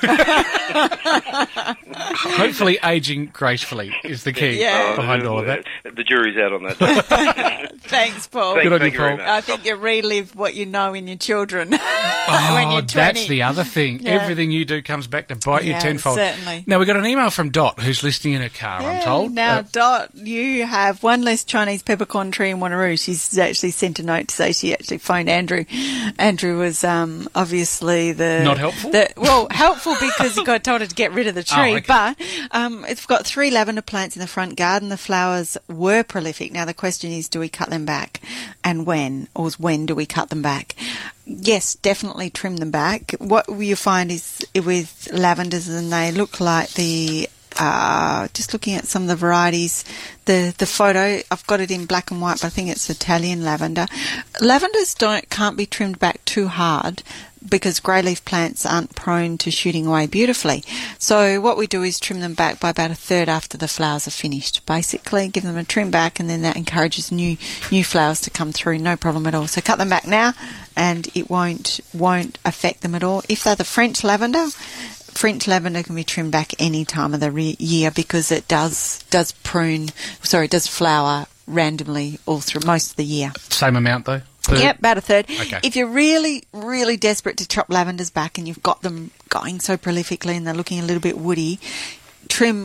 [SPEAKER 2] Hopefully aging gracefully is the key
[SPEAKER 4] Yeah.
[SPEAKER 2] behind all of that.
[SPEAKER 4] The jury's out on that.
[SPEAKER 3] Thanks, Paul.
[SPEAKER 4] Thank- Good on thank you, you very Paul. much.
[SPEAKER 3] I think you relive what you know in your children when
[SPEAKER 2] Oh,
[SPEAKER 3] you're twenty.
[SPEAKER 2] that's the other thing.
[SPEAKER 3] Yeah.
[SPEAKER 2] Everything you do comes back to bite you
[SPEAKER 3] Yeah,
[SPEAKER 2] tenfold.
[SPEAKER 3] certainly.
[SPEAKER 2] Now, we got an email from Dot, who's listening in her car, I'm told.
[SPEAKER 3] Now,
[SPEAKER 2] Uh,
[SPEAKER 3] Dot, you have one less Chinese peppercorn tree in Wanneroo. She's actually sent a note to say she actually phoned Andrew. Andrew was um, obviously the...
[SPEAKER 2] Not helpful?
[SPEAKER 3] The, well, helpful because he got told her to get rid of the tree.
[SPEAKER 2] Oh, okay.
[SPEAKER 3] But um, it's got three lavender plants in the front garden. The flowers were prolific. Now, the question is, do we cut them back? And when? Or when do we cut them back? Yes, definitely trim them back. What you find is with lavenders, and they look like the... Uh, just looking at some of the varieties, the the photo, I've got it in black and white, but I think it's Italian lavender. Lavenders don't can't be trimmed back too hard because grey leaf plants aren't prone to shooting away beautifully. So what we do is trim them back by about a third after the flowers are finished. Basically, give them a trim back, and then that encourages new new flowers to come through. No problem at all. So cut them back now, and it won't won't affect them at all. If they're the French lavender. French lavender can be trimmed back any time of the re- year because it does does prune, sorry, does flower randomly all through most of the year.
[SPEAKER 2] Same amount, though? Third?
[SPEAKER 3] Yep, about a third.
[SPEAKER 2] Okay.
[SPEAKER 3] If you're really, really desperate to chop lavenders back and you've got them going so prolifically and they're looking a little bit woody, trim two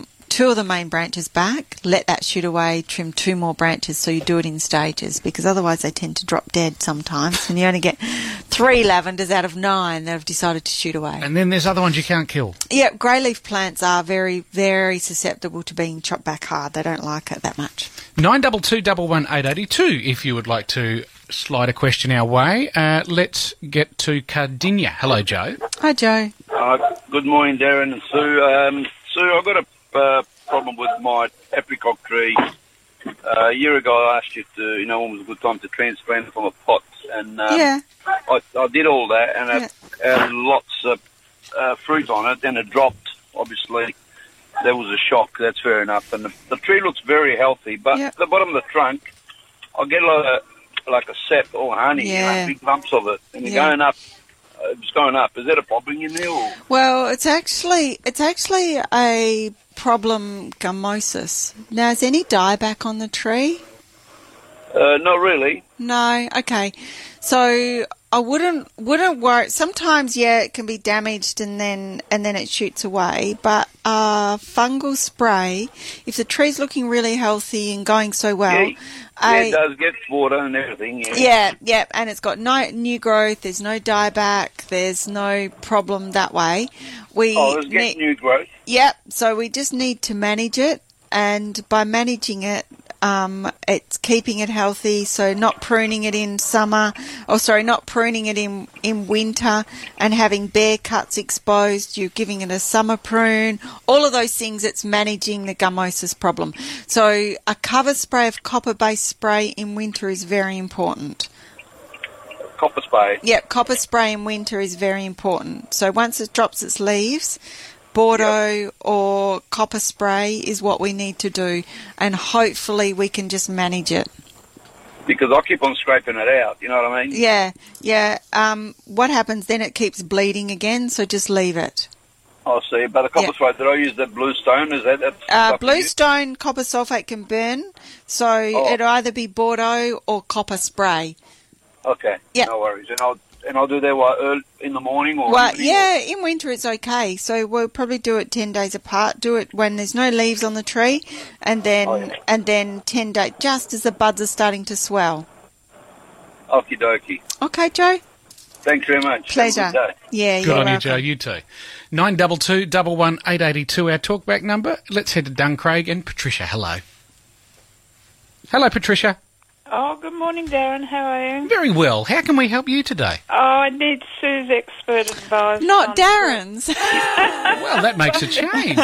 [SPEAKER 3] two of the main branches back, let that shoot away, trim two more branches, so you do it in stages, because otherwise they tend to drop dead sometimes, and you only get three lavenders out of nine that have decided to shoot away.
[SPEAKER 2] And then there's other ones you can't kill.
[SPEAKER 3] Yeah, grey leaf plants are very, very susceptible to being chopped back hard. They don't like it that much.
[SPEAKER 2] nine two two, one one eight eight two if you would like to slide a question our way. Uh, let's get to Cardinia. Hello, Joe.
[SPEAKER 3] Hi, Joe.
[SPEAKER 5] Uh, good morning, Darren and Sue. Um, Sue, I've got a uh, problem with my apricot tree. Uh, a year ago, I asked you to, you know, when was a good time to transplant it from a pot, and um,
[SPEAKER 3] yeah.
[SPEAKER 5] I, I did all that, and it had lots of uh, fruit on it, and it dropped. Obviously, that was a shock. That's fair enough, and the, the tree looks very healthy. But
[SPEAKER 3] yeah.
[SPEAKER 5] at the bottom of the trunk, I get a lot of like a sap or honey,
[SPEAKER 3] yeah.
[SPEAKER 5] you know, big lumps of it, and they're
[SPEAKER 3] yeah.
[SPEAKER 5] going up. It's going up. Is that a problem in there? Or?
[SPEAKER 3] Well, it's actually it's actually a problem gummosis. Now, is any dieback on the tree?
[SPEAKER 5] Uh, not really.
[SPEAKER 3] No. Okay. So I wouldn't wouldn't worry. Sometimes, yeah, it can be damaged and then and then it shoots away. But uh, fungal spray, if the tree's looking really healthy and going so well,
[SPEAKER 5] yeah, yeah it does get water and everything. Yeah.
[SPEAKER 3] yeah, yeah, and it's got no new growth. There's no dieback. There's no problem that way. We
[SPEAKER 5] oh, it's getting new growth.
[SPEAKER 3] Yep. So we just need to manage it, and by managing it, Um, it's keeping it healthy, so not pruning it in summer, or sorry, not pruning it in, in winter and having bare cuts exposed. You're giving it a summer prune. All of those things, it's managing the gummosis problem. So a cover spray of copper-based spray in winter is very important.
[SPEAKER 5] Copper spray?
[SPEAKER 3] Yep, copper spray in winter is very important. So once it drops its leaves, Bordeaux yep. or copper spray is what we need to do, and hopefully we can just manage it.
[SPEAKER 5] Because I keep on scraping it out, you know what I mean?
[SPEAKER 3] Yeah, yeah. Um, what happens then, it keeps bleeding again, so just leave it.
[SPEAKER 5] I see, but the copper
[SPEAKER 3] yep.
[SPEAKER 5] spray, did I use that blue stone? Is that... That's
[SPEAKER 3] uh, blue stone, copper sulphate can burn, so oh. it'll either be Bordeaux or copper spray.
[SPEAKER 5] Okay,
[SPEAKER 3] yep.
[SPEAKER 5] no worries. And I'll... And I'll do that what, early in the morning or
[SPEAKER 3] well,
[SPEAKER 5] evening?
[SPEAKER 3] Yeah, in winter it's okay. So we'll probably do it ten days apart. Do it when there's no leaves on the tree, and then oh, yeah. and then ten days, just as the buds are starting to swell.
[SPEAKER 5] Okie dokie.
[SPEAKER 3] Okay, Joe.
[SPEAKER 5] Thanks very much.
[SPEAKER 3] Pleasure.
[SPEAKER 5] Have a good day.
[SPEAKER 3] Yeah,
[SPEAKER 2] good
[SPEAKER 3] you're
[SPEAKER 2] on
[SPEAKER 3] welcome.
[SPEAKER 2] you, Joe. You too. Nine double two double one eight eighty two. Our talkback number. Let's head to Duncraig and Patricia. Hello. Hello, Patricia.
[SPEAKER 7] Oh, good morning, Darren. How are you?
[SPEAKER 2] Very well. How can we help you today?
[SPEAKER 7] Oh, I need Sue's expert advice.
[SPEAKER 3] Not Darren's.
[SPEAKER 2] Well, that makes a change.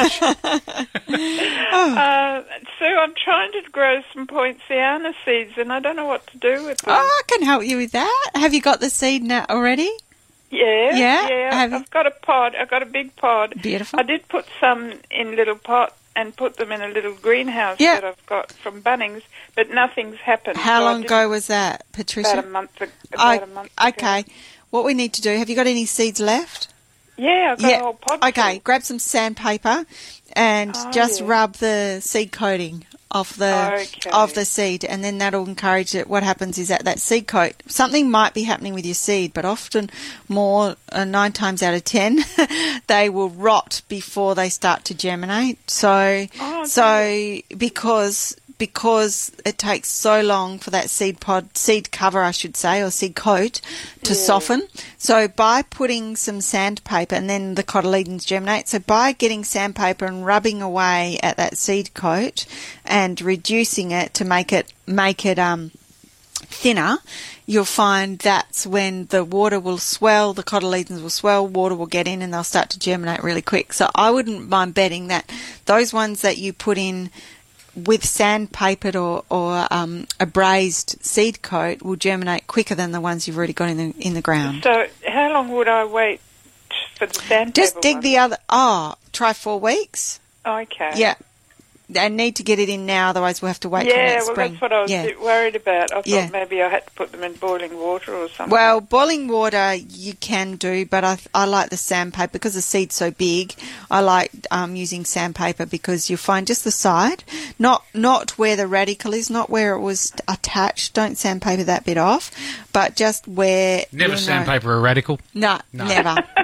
[SPEAKER 7] oh. uh, Sue, I'm trying to grow some poinciana seeds, and I don't know what to do with them.
[SPEAKER 3] Oh, I can help you with that. Have you got the seed now already?
[SPEAKER 7] Yeah,
[SPEAKER 3] yeah.
[SPEAKER 7] yeah.
[SPEAKER 3] Have
[SPEAKER 7] I've you? got a pod. I've got a big pod.
[SPEAKER 3] Beautiful.
[SPEAKER 7] I did put some in little pots and put them in a little greenhouse
[SPEAKER 3] yep.
[SPEAKER 7] that I've got from Bunnings, but nothing's happened.
[SPEAKER 3] How
[SPEAKER 7] so
[SPEAKER 3] long ago was that, Patricia?
[SPEAKER 7] About a month, ag- about
[SPEAKER 3] oh,
[SPEAKER 7] a month ago.
[SPEAKER 3] Okay. What we need to do, have you got any seeds left?
[SPEAKER 7] Yeah, I've got
[SPEAKER 3] yeah.
[SPEAKER 7] a whole pod.
[SPEAKER 3] Okay,
[SPEAKER 7] full.
[SPEAKER 3] grab some sandpaper and
[SPEAKER 7] oh,
[SPEAKER 3] just
[SPEAKER 7] yeah.
[SPEAKER 3] rub the seed coating off the
[SPEAKER 7] okay.
[SPEAKER 3] of the seed, and then that'll encourage it. What happens is that that seed coat, something might be happening with your seed, but often more, uh, nine times out of ten, they will rot before they start to germinate. So,
[SPEAKER 7] oh,
[SPEAKER 3] so because because it takes so long for that seed pod, seed cover, I should say, or seed coat to
[SPEAKER 7] yeah.
[SPEAKER 3] soften. So by putting some sandpaper, and then the cotyledons germinate. So by getting sandpaper and rubbing away at that seed coat and reducing it to make it make it um thinner, you'll find that's when the water will swell, the cotyledons will swell, water will get in, and they'll start to germinate really quick. So I wouldn't mind betting that those ones that you put in with sandpapered or, or um, a brazed seed coat will germinate quicker than the ones you've already got in the in the ground.
[SPEAKER 7] So how long would I wait for the sandpaper
[SPEAKER 3] Just dig
[SPEAKER 7] one?
[SPEAKER 3] the other... Oh, try four weeks.
[SPEAKER 7] Okay.
[SPEAKER 3] Yeah. They need to get it in now, otherwise we'll have to wait
[SPEAKER 7] yeah,
[SPEAKER 3] till next
[SPEAKER 7] well,
[SPEAKER 3] spring.
[SPEAKER 7] that's what I was
[SPEAKER 3] yeah.
[SPEAKER 7] a bit worried about. I thought
[SPEAKER 3] yeah.
[SPEAKER 7] maybe I had to put them in boiling water or something.
[SPEAKER 3] Well, boiling water you can do, but I I like the sandpaper because the seed's so big. I like um, using sandpaper because you find just the side, not not where the radicle is, not where it was attached. Don't sandpaper that bit off, but just where.
[SPEAKER 2] Never
[SPEAKER 3] you know,
[SPEAKER 2] sandpaper a radical.
[SPEAKER 3] No,
[SPEAKER 2] no.
[SPEAKER 3] never.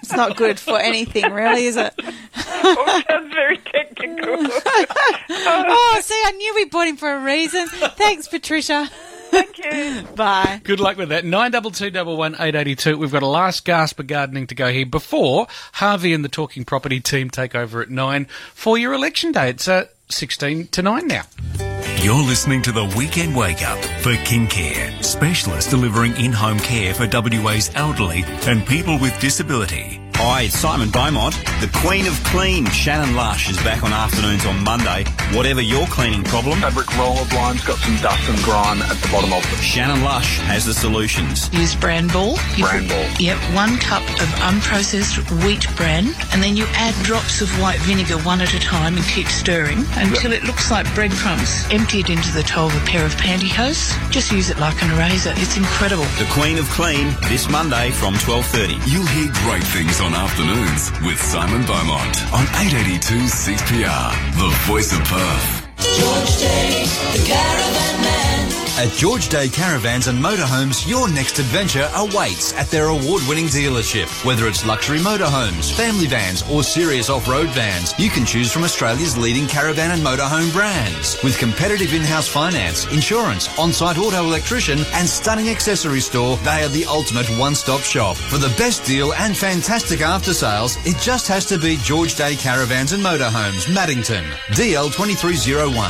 [SPEAKER 3] It's not good for anything, really, is it?
[SPEAKER 7] Oh, sounds very technical.
[SPEAKER 3] Oh, see, I knew we bought him for a reason. Thanks, Patricia.
[SPEAKER 7] Thank you.
[SPEAKER 3] Bye.
[SPEAKER 2] Good luck with that. nine two two one one eight eight two. We've got a last gasp of gardening to go here before Harvey and the Talking Property team take over at nine for your election day. It's uh, sixteen to nine now.
[SPEAKER 8] You're listening to the Weekend Wake Up for King Care, specialists delivering in-home care for W A's elderly and people with disability.
[SPEAKER 9] Hi, it's Simon Beaumont. The Queen of Clean, Shannon Lush, is back on afternoons on Monday. Whatever your cleaning problem,
[SPEAKER 10] fabric roller blind's got some dust and grime at the bottom of it.
[SPEAKER 9] Shannon Lush has the solutions.
[SPEAKER 11] Use bran ball. You
[SPEAKER 10] bran ball.
[SPEAKER 11] Yep, one cup of unprocessed wheat bran, and then you add drops of white vinegar one at a time and keep stirring until yep. it looks like breadcrumbs. Empty it into the toe of a pair of pantyhose. Just use it like an eraser. It's incredible.
[SPEAKER 9] The Queen of Clean, this Monday from twelve thirty.
[SPEAKER 1] You'll hear great things on afternoons with Simon Beaumont on eight eighty-two six P R, the voice of Perth.
[SPEAKER 12] George Day, the Caravan Man.
[SPEAKER 15] At George Day Caravans and Motorhomes, your next adventure awaits at their award-winning dealership. Whether it's luxury motorhomes, family vans or serious off-road vans, you can choose from Australia's leading caravan and motorhome brands. With competitive in-house finance, insurance, on-site auto electrician and stunning accessory store, they are the ultimate one-stop shop. For the best deal and fantastic after-sales, it just has to be George Day Caravans and Motorhomes, Maddington, D L two three zero one.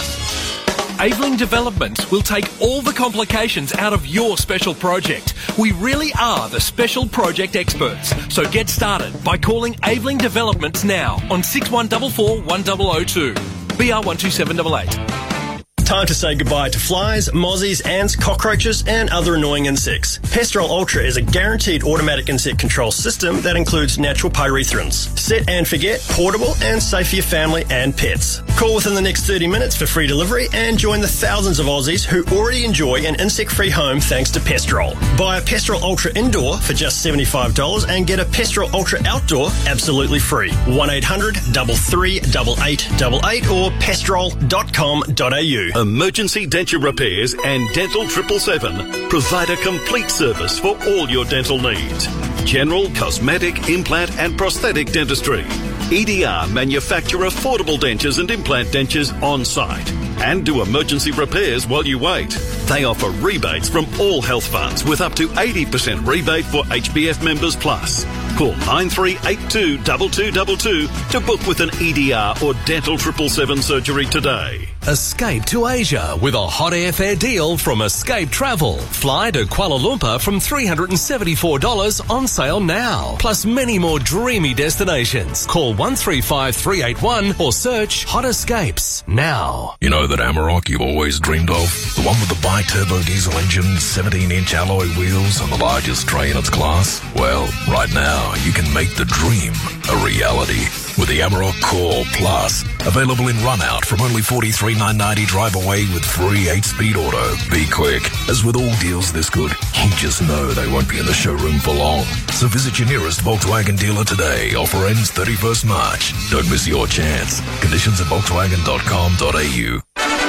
[SPEAKER 18] Aveling Developments will take all the complications out of your special project. We really are the special project experts. So get started by calling Aveling Developments now on six one four four one zero zero two. B R one two seven eight eight.
[SPEAKER 28] Time to say goodbye to flies, mozzies, ants, cockroaches and other annoying insects. Pestrol Ultra is a guaranteed automatic insect control system that includes natural pyrethrins. Set and forget, portable and safe for your family and pets. Call within the next thirty minutes for free delivery and join the thousands of Aussies who already enjoy an insect-free home thanks to Pestrol. Buy a Pestrol Ultra Indoor for just seventy-five dollars and get a Pestrol Ultra Outdoor absolutely free. one eight hundred three three eight eight eight eight or pestrol dot com dot a u.
[SPEAKER 14] Emergency Denture Repairs and Dental triple seven provide a complete service for all your dental needs. General, cosmetic, implant and prosthetic dentistry. E D R manufacture affordable dentures and implant dentures on site and do emergency repairs while you wait. They offer rebates from all health funds with up to eighty percent rebate for H B F members plus. Call nine three eight two two two two two to book with an E D R or Dental triple seven surgery today.
[SPEAKER 29] Escape to Asia with a hot airfare deal from Escape Travel. Fly to Kuala Lumpur from three hundred seventy-four dollars on sale now. Plus many more dreamy destinations. Call one three five three eight one or search Hot Escapes now.
[SPEAKER 1] You know that Amarok you've always dreamed of? The one with the bi-turbo diesel engine, seventeen inch alloy wheels and the largest tray in its class? Well, right now you can make the dream a reality with the Amarok Core Plus. Available in run-out from only forty-three thousand nine hundred ninety dollars drive away with free eight-speed auto. Be quick. As with all deals this good, you just know they won't be in the showroom for long. So visit your nearest Volkswagen dealer today. Offer ends thirty-first of March. Don't miss your chance. Conditions at volkswagen dot com dot a u.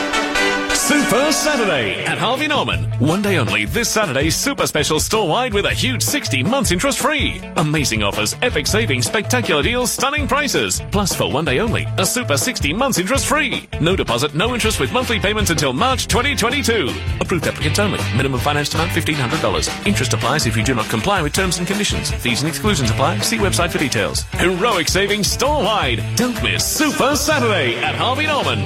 [SPEAKER 20] Super Saturday at Harvey Norman. One day only this Saturday, super special store-wide with a huge sixty months interest free. Amazing offers, epic savings, spectacular deals, stunning prices. Plus for one day only, a super sixty months interest free. No deposit, no interest with monthly payments until March twenty twenty-two. Approved applicants only. Minimum finance amount fifteen hundred dollars. Interest applies if you do not comply with terms and conditions. Fees and exclusions apply. See website for details. Heroic savings store-wide. Don't miss Super Saturday at Harvey Norman.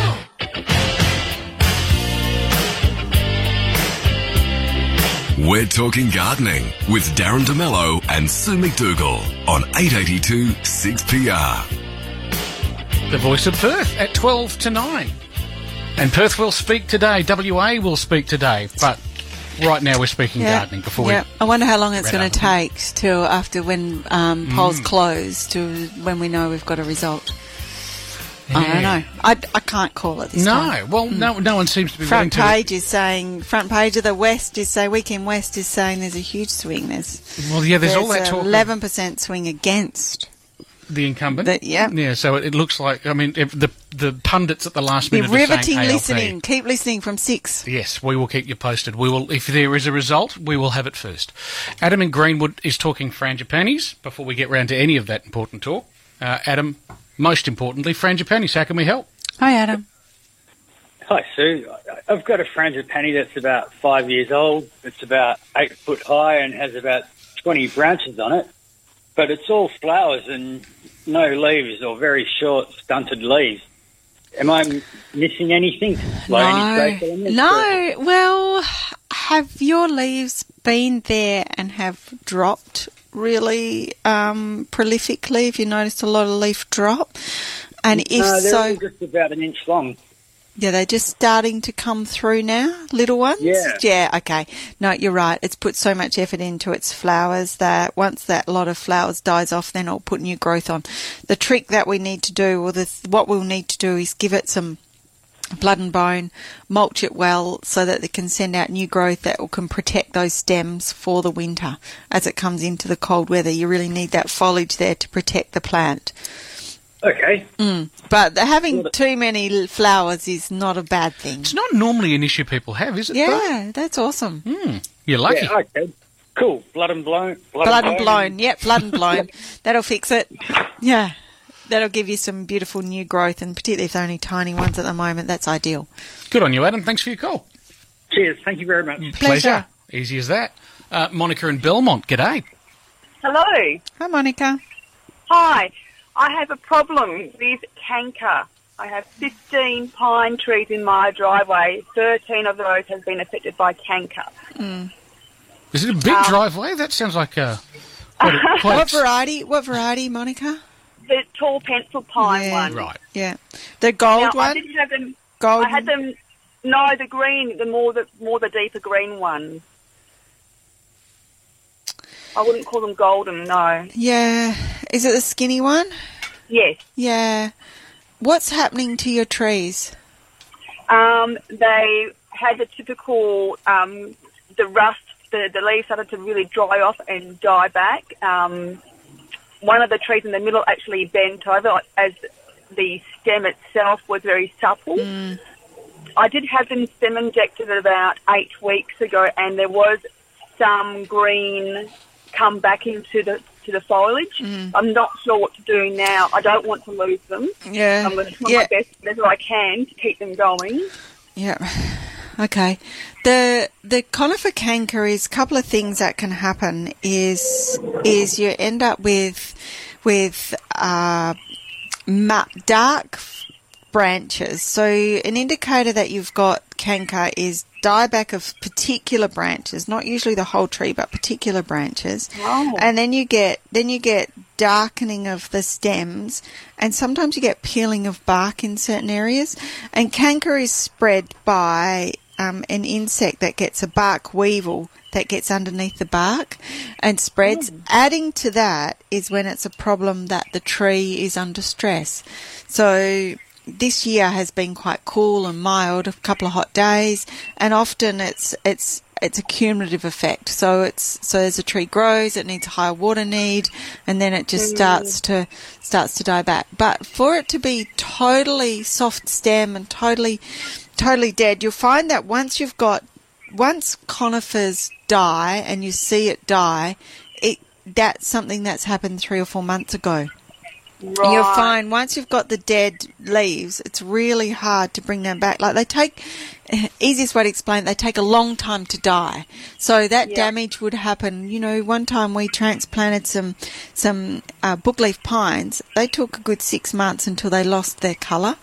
[SPEAKER 1] We're talking gardening with Darren DeMello and Sue McDougall on eight eighty-two six P R.
[SPEAKER 2] The voice of Perth at twelve to nine. And Perth will speak today. W A will speak today. But right now we're speaking yeah. gardening before
[SPEAKER 3] yeah.
[SPEAKER 2] we...
[SPEAKER 3] I wonder how long it's going to take till after when um, polls
[SPEAKER 2] Mm.
[SPEAKER 3] close to when we know we've got a result.
[SPEAKER 2] Yeah.
[SPEAKER 3] I don't know. I, I can't call it this
[SPEAKER 2] No,
[SPEAKER 3] time.
[SPEAKER 2] well, no, no one seems to be
[SPEAKER 3] Front
[SPEAKER 2] willing to...
[SPEAKER 3] page is saying, front page of the West is saying, Weekend West is saying there's a huge swing. There's,
[SPEAKER 2] Well, yeah, there's all that talk of-
[SPEAKER 3] eleven percent swing against.
[SPEAKER 2] The incumbent?
[SPEAKER 3] The, yeah.
[SPEAKER 2] Yeah, so it, it looks like, I mean, if the the pundits at the last
[SPEAKER 3] Be
[SPEAKER 2] minute are
[SPEAKER 3] riveting
[SPEAKER 2] saying A L P.
[SPEAKER 3] listening. Keep listening from six.
[SPEAKER 2] Yes, we will keep you posted. We will, if there is a result, we will have it first. Adam in Greenwood is talking frangipanis before we get round to any of that important talk. Uh, Adam, most importantly, frangipanis, how can we help?
[SPEAKER 3] Hi, Adam.
[SPEAKER 16] Hi, Sue. I've got a frangipani that's about five years old. It's about eight foot high and has about twenty branches on it. But it's all flowers and no leaves or very short, stunted leaves. Am I m- missing anything? Like any trace elements?
[SPEAKER 3] No. Well, have your leaves been there and have dropped really um, prolifically? Have you noticed a lot of leaf drop? And if
[SPEAKER 16] no, they're
[SPEAKER 3] so,
[SPEAKER 16] all just about an inch long.
[SPEAKER 3] yeah, they're just starting to come through now, little ones?
[SPEAKER 16] Yeah.
[SPEAKER 3] Yeah, okay. No, you're right. It's put so much effort into its flowers that once that lot of flowers dies off, then it'll put new growth on. The trick that we need to do, or the, what we'll need to do is give it some blood and bone, mulch it well so that it can send out new growth that will, can protect those stems for the winter. As it comes into the cold weather, you really need that foliage there to protect the plant.
[SPEAKER 16] Okay.
[SPEAKER 3] Mm. But having too many l- flowers is not a bad thing.
[SPEAKER 2] It's not normally an issue people have, is it?
[SPEAKER 3] Yeah, that's awesome.
[SPEAKER 2] Mm, you're lucky.
[SPEAKER 16] Yeah, okay. Cool. Blood and blown. Blood,
[SPEAKER 3] Blood
[SPEAKER 16] and
[SPEAKER 3] and blown. Yep, blood and blown. That'll fix it. Yeah. That'll give you some beautiful new growth, and particularly if they're only tiny ones at the moment, that's ideal.
[SPEAKER 2] Good on you, Adam. Thanks for your call.
[SPEAKER 16] Cheers. Thank you very much.
[SPEAKER 3] Pleasure.
[SPEAKER 2] Easy as that. Uh, Monica in Belmont, g'day.
[SPEAKER 17] Hello.
[SPEAKER 3] Hi, Monica.
[SPEAKER 17] Hi. I have a problem with canker. I have fifteen pine trees in my driveway. thirteen of those have been affected by canker.
[SPEAKER 3] Mm.
[SPEAKER 2] Is it a big
[SPEAKER 17] Um,
[SPEAKER 2] driveway? That sounds like a... Quite a quite
[SPEAKER 3] What
[SPEAKER 2] a-
[SPEAKER 3] variety? What variety, Monica?
[SPEAKER 17] The tall pencil pine
[SPEAKER 3] Yeah.
[SPEAKER 17] one.
[SPEAKER 2] Right.
[SPEAKER 3] Yeah. The gold
[SPEAKER 17] now, I
[SPEAKER 3] one?
[SPEAKER 17] didn't have them.
[SPEAKER 3] Golden?
[SPEAKER 17] I had them. No, the green, the more the more the deeper green ones. I wouldn't call them golden. No.
[SPEAKER 3] Yeah. Is it the skinny one?
[SPEAKER 17] Yes.
[SPEAKER 3] Yeah. What's happening to your trees?
[SPEAKER 17] Um, they had the typical um, the rust. The, the leaves started to really dry off and die back. Um, one of the trees in the middle actually bent over as the stem itself was very supple.
[SPEAKER 3] Mm.
[SPEAKER 17] I did have them stem injected about eight weeks ago, and there was some green come back into the to the foliage.
[SPEAKER 3] Mm.
[SPEAKER 17] I'm not sure what to do now. I don't want to lose them.
[SPEAKER 3] Yeah.
[SPEAKER 17] I'm going to try
[SPEAKER 3] Yeah.
[SPEAKER 17] my best as I can to keep them going.
[SPEAKER 3] Yeah. Okay. The the conifer canker is a couple of things that can happen is is you end up with with uh, ma- dark branches. So an indicator that you've got canker is dieback of particular branches, not usually the whole tree, but particular branches.
[SPEAKER 17] Oh.
[SPEAKER 3] And then you get then you get darkening of the stems, and sometimes you get peeling of bark in certain areas. And canker is spread by um, an insect that gets a bark weevil that gets underneath the bark and spreads.
[SPEAKER 17] Mm.
[SPEAKER 3] Adding to that is when it's a problem that the tree is under stress. So this year has been quite cool and mild, a couple of hot days, and often it's it's it's a cumulative effect. So it's so as a tree grows, it needs a higher water need, and then it just
[SPEAKER 17] Mm.
[SPEAKER 3] starts to starts to die back. But for it to be totally soft stem and totally totally dead, you'll find that once you've got once conifers die and you see it die, it that's something that's happened three or four months ago.
[SPEAKER 17] Right.
[SPEAKER 3] You'll find once you've got the dead leaves, it's really hard to bring them back. Like they take, easiest way to explain it, they take a long time to die. So that
[SPEAKER 17] Yeah.
[SPEAKER 3] damage would happen. You know, one time we transplanted some some uh, bookleaf pines. They took a good six months until they lost their colour,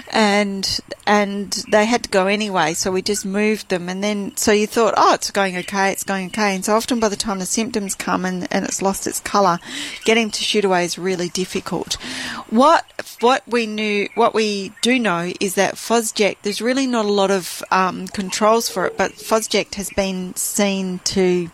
[SPEAKER 3] and and they had to go anyway. So we just moved them, and then so you thought, oh, it's going okay, it's going okay. And so often by the time the symptoms come and, and it's lost its colour, getting to shoot away is really difficult. What what we knew, what we do know is that Fosject, there's really not a lot of um, controls for it, but Fosject has been seen to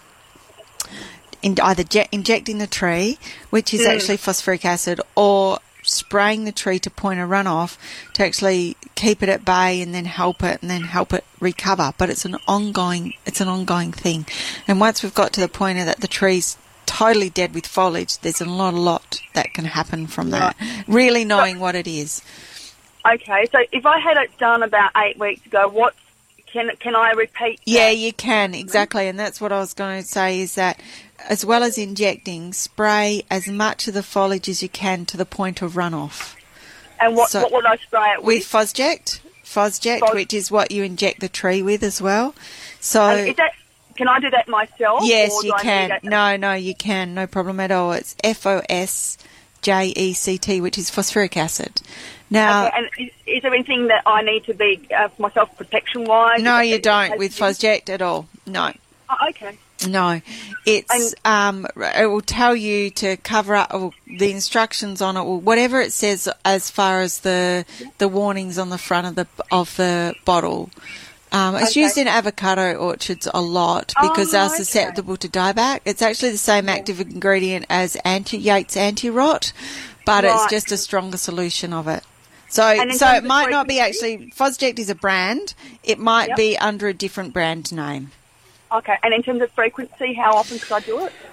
[SPEAKER 3] in either je- injecting the tree, which is
[SPEAKER 17] Mm.
[SPEAKER 3] actually phosphoric acid, or spraying the tree to point a runoff to actually keep it at bay and then help it and then help it recover. But it's an ongoing, it's an ongoing thing. And once we've got to the point of that the tree's totally dead with foliage, there's a lot, a lot that can happen from that. Really knowing what it is.
[SPEAKER 17] Okay, so if I had it done about eight weeks ago, what can can I repeat?
[SPEAKER 3] Yeah, you can, exactly. And that's what I was going to say is that as well as injecting, spray as much of the foliage as you can to the point of runoff.
[SPEAKER 17] And what,
[SPEAKER 3] So-
[SPEAKER 17] what would I spray it with?
[SPEAKER 3] With Fosject, Fosject,
[SPEAKER 17] Fos-
[SPEAKER 3] which is what you inject the tree with as well. So
[SPEAKER 17] And is that, can I do that myself?
[SPEAKER 3] yes,
[SPEAKER 17] or do
[SPEAKER 3] you
[SPEAKER 17] I need
[SPEAKER 3] can.
[SPEAKER 17] to get-
[SPEAKER 3] No, no, you can. No problem at all. It's F O S J E C T, which is phosphoric acid. Now,
[SPEAKER 17] Okay, and is, is there anything that I need to be uh, for myself protection-wise?
[SPEAKER 3] no,
[SPEAKER 17] Is
[SPEAKER 3] you
[SPEAKER 17] it-
[SPEAKER 3] don't with Fosject at all. No.
[SPEAKER 17] Oh, okay.
[SPEAKER 3] No, it's um, it will tell you to cover up or the instructions on it, or whatever it says as far as the the warnings on the front of the of the bottle. Um, it's
[SPEAKER 17] Okay.
[SPEAKER 3] used in avocado orchards a lot because
[SPEAKER 17] Oh,
[SPEAKER 3] they're
[SPEAKER 17] okay.
[SPEAKER 3] susceptible to dieback. It's actually the same active ingredient as anti Yates anti-rot, but it's
[SPEAKER 17] Right.
[SPEAKER 3] just a stronger solution of it. So,
[SPEAKER 17] And in
[SPEAKER 3] so
[SPEAKER 17] terms
[SPEAKER 3] it
[SPEAKER 17] of
[SPEAKER 3] might not be
[SPEAKER 17] frequency?
[SPEAKER 3] actually Fosject is a brand. It might
[SPEAKER 17] Yep.
[SPEAKER 3] be under a different brand name.
[SPEAKER 17] Okay, and in terms of frequency, how often could I do it?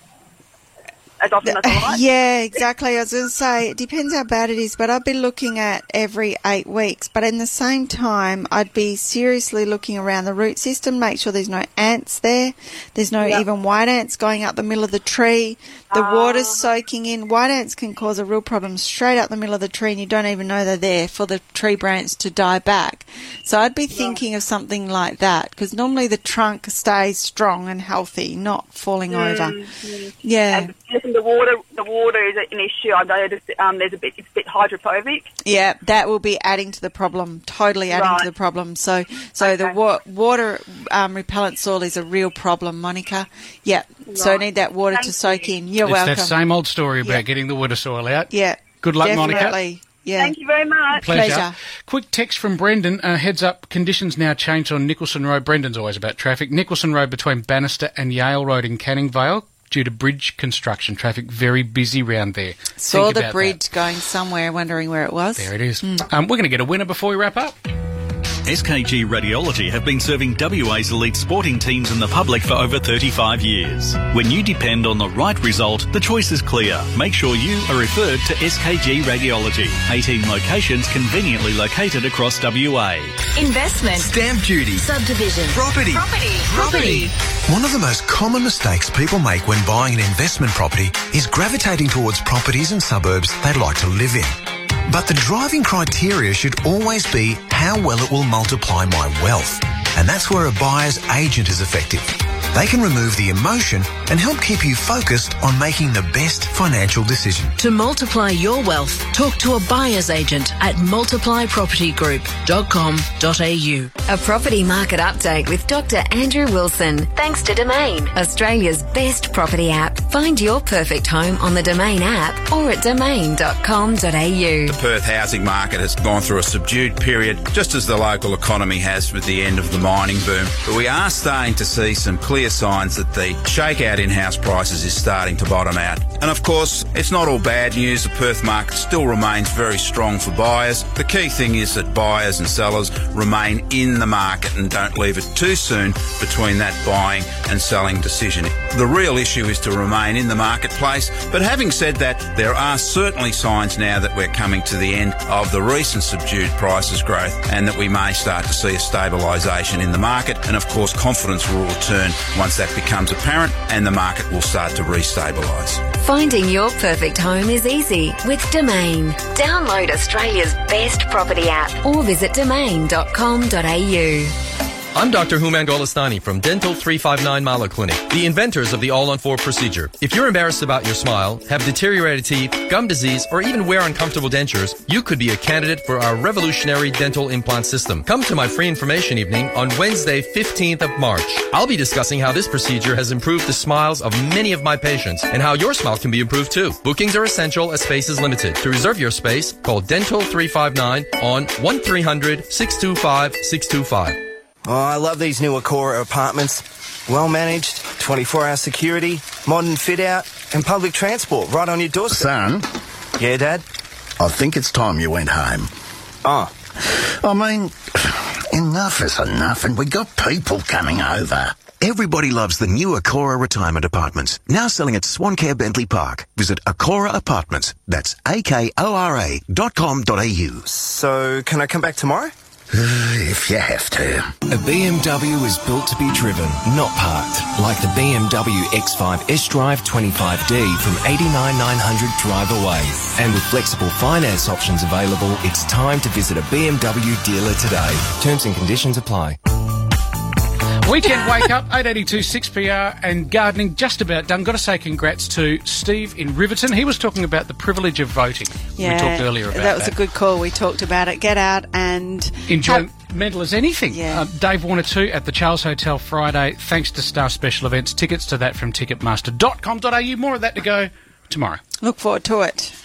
[SPEAKER 17] As often as I like?
[SPEAKER 3] Yeah, exactly. I was going to say, it depends how bad it is, but I'd be looking at every eight weeks. But in the same time, I'd be seriously looking around the root system, make sure there's no ants there. There's no
[SPEAKER 17] Yep.
[SPEAKER 3] even white ants going up the middle of the tree. The
[SPEAKER 17] Ah.
[SPEAKER 3] water's soaking in. White ants can cause a real problem straight up the middle of the tree, and you don't even know they're there for the tree branch to die back. So I'd be thinking of something like that, because normally the trunk stays strong and healthy, not falling over.
[SPEAKER 17] Mm.
[SPEAKER 3] Yeah.
[SPEAKER 17] And listen, the water, the water is an issue. I noticed um, there's a bit, it's a bit hydrophobic.
[SPEAKER 3] Yeah, that will be adding to the problem, totally adding
[SPEAKER 17] Right.
[SPEAKER 3] to the problem. So, so the wa- water um, repellent soil is a real problem, Monica. Yeah, so I
[SPEAKER 17] Right.
[SPEAKER 3] need that water
[SPEAKER 17] Thank
[SPEAKER 3] to soak in. You're
[SPEAKER 2] it's
[SPEAKER 3] welcome.
[SPEAKER 2] that same old story about
[SPEAKER 3] Yeah.
[SPEAKER 2] getting the water soil out.
[SPEAKER 3] Yeah.
[SPEAKER 2] Good luck, Monica.
[SPEAKER 3] definitely. Yeah.
[SPEAKER 17] Thank you very much.
[SPEAKER 2] Pleasure.
[SPEAKER 3] Pleasure.
[SPEAKER 2] Quick text from Brendan. Uh, heads up, conditions now changed on Nicholson Road. Brendan's always about traffic. Nicholson Road between Bannister and Yale Road in Canning Vale due to bridge construction. Traffic very busy round there.
[SPEAKER 3] Saw
[SPEAKER 2] Think
[SPEAKER 3] the
[SPEAKER 2] about
[SPEAKER 3] bridge going somewhere, wondering where it was.
[SPEAKER 2] That. There it is.
[SPEAKER 3] Mm.
[SPEAKER 2] Um, we're going to get a winner before we wrap up.
[SPEAKER 9] S K G Radiology have been serving W A's elite sporting teams and the public for over thirty-five years. When you depend on the right result, the choice is clear. Make sure you are referred to S K G Radiology. eighteen locations conveniently located across W A.
[SPEAKER 13] Investment.
[SPEAKER 19] Stamp duty.
[SPEAKER 13] Subdivision.
[SPEAKER 19] Property.
[SPEAKER 13] Property. Property.
[SPEAKER 19] One of the most common mistakes people make when buying an investment property is gravitating towards properties and suburbs they'd like to live in. But the driving criteria should always be how well it will multiply my wealth. And that's where a buyer's agent is effective. They can remove the emotion and help keep you focused on making the best financial decision.
[SPEAKER 13] To multiply your wealth, talk to a buyer's agent at multiply property group dot com dot a u.
[SPEAKER 21] A property market update with Doctor Andrew Wilson. Thanks to Domain, Australia's best property app. Find your perfect home on the Domain app or at domain dot com dot a u.
[SPEAKER 22] The Perth housing market has gone through a subdued period, just as the local economy has with the end of the mining boom. But we are starting to see some clear signs that the shakeout in house prices is starting to bottom out. And of course, it's not all bad news. The Perth market still remains very strong for buyers. The key thing is that buyers and sellers remain in the market and don't leave it too soon between that buying and selling decision. The real issue is to remain in the marketplace. But having said that, there are certainly signs now that we're coming to the end of the recent subdued prices growth and that we may start to see a stabilisation in the market. And of course, confidence will return once that becomes apparent and the market will start to re-stabilise.
[SPEAKER 21] Finding your perfect home is easy with Domain. Download Australia's best property app or visit domain dot com dot a u.
[SPEAKER 23] I'm Doctor Human Golestani from Dental three five nine Marlow Clinic, the inventors of the all-on-four procedure. If you're embarrassed about your smile, have deteriorated teeth, gum disease, or even wear uncomfortable dentures, you could be a candidate for our revolutionary dental implant system. Come to my free information evening on Wednesday, fifteenth of March. I'll be discussing how this procedure has improved the smiles of many of my patients and how your smile can be improved too. Bookings are essential as space is limited. To reserve your space, call Dental three five nine on one three hundred, six two five, six two five.
[SPEAKER 24] Oh, I love these new Acora apartments. Well managed, twenty-four hour security, modern fit out, and public transport right on your doorstep.
[SPEAKER 25] Son?
[SPEAKER 24] Yeah, Dad?
[SPEAKER 25] I think it's time you went home.
[SPEAKER 24] Oh.
[SPEAKER 25] I mean, enough is enough, and we got people coming over.
[SPEAKER 19] Everybody loves the new Acora Retirement Apartments, now selling at Swancare Bentley Park. Visit Acora Apartments. That's A K O R A dot com dot A U.
[SPEAKER 24] So, can I come back tomorrow?
[SPEAKER 25] If you have to.
[SPEAKER 4] A B M W is built to be driven, not parked. Like the B M W X five S-Drive twenty-five D from eighty-nine thousand nine hundred drive away. And with flexible finance options available, it's time to visit a B M W dealer today. Terms and conditions apply.
[SPEAKER 2] Weekend Wake Up, eight eighty-two six P R, and gardening just about done. Got to say congrats to Steve in Riverton. He was talking about the privilege of voting.
[SPEAKER 3] Yeah,
[SPEAKER 2] we talked earlier about that.
[SPEAKER 3] That was a good call. We talked about it. Get out and
[SPEAKER 2] enjoy
[SPEAKER 3] have...
[SPEAKER 2] mental as anything.
[SPEAKER 3] Yeah.
[SPEAKER 2] Uh, Dave Warner too at the Charles Hotel Friday. Thanks to Star Special Events. Tickets to that from ticketmaster dot com dot A U. More of that to go tomorrow.
[SPEAKER 3] Look forward to it.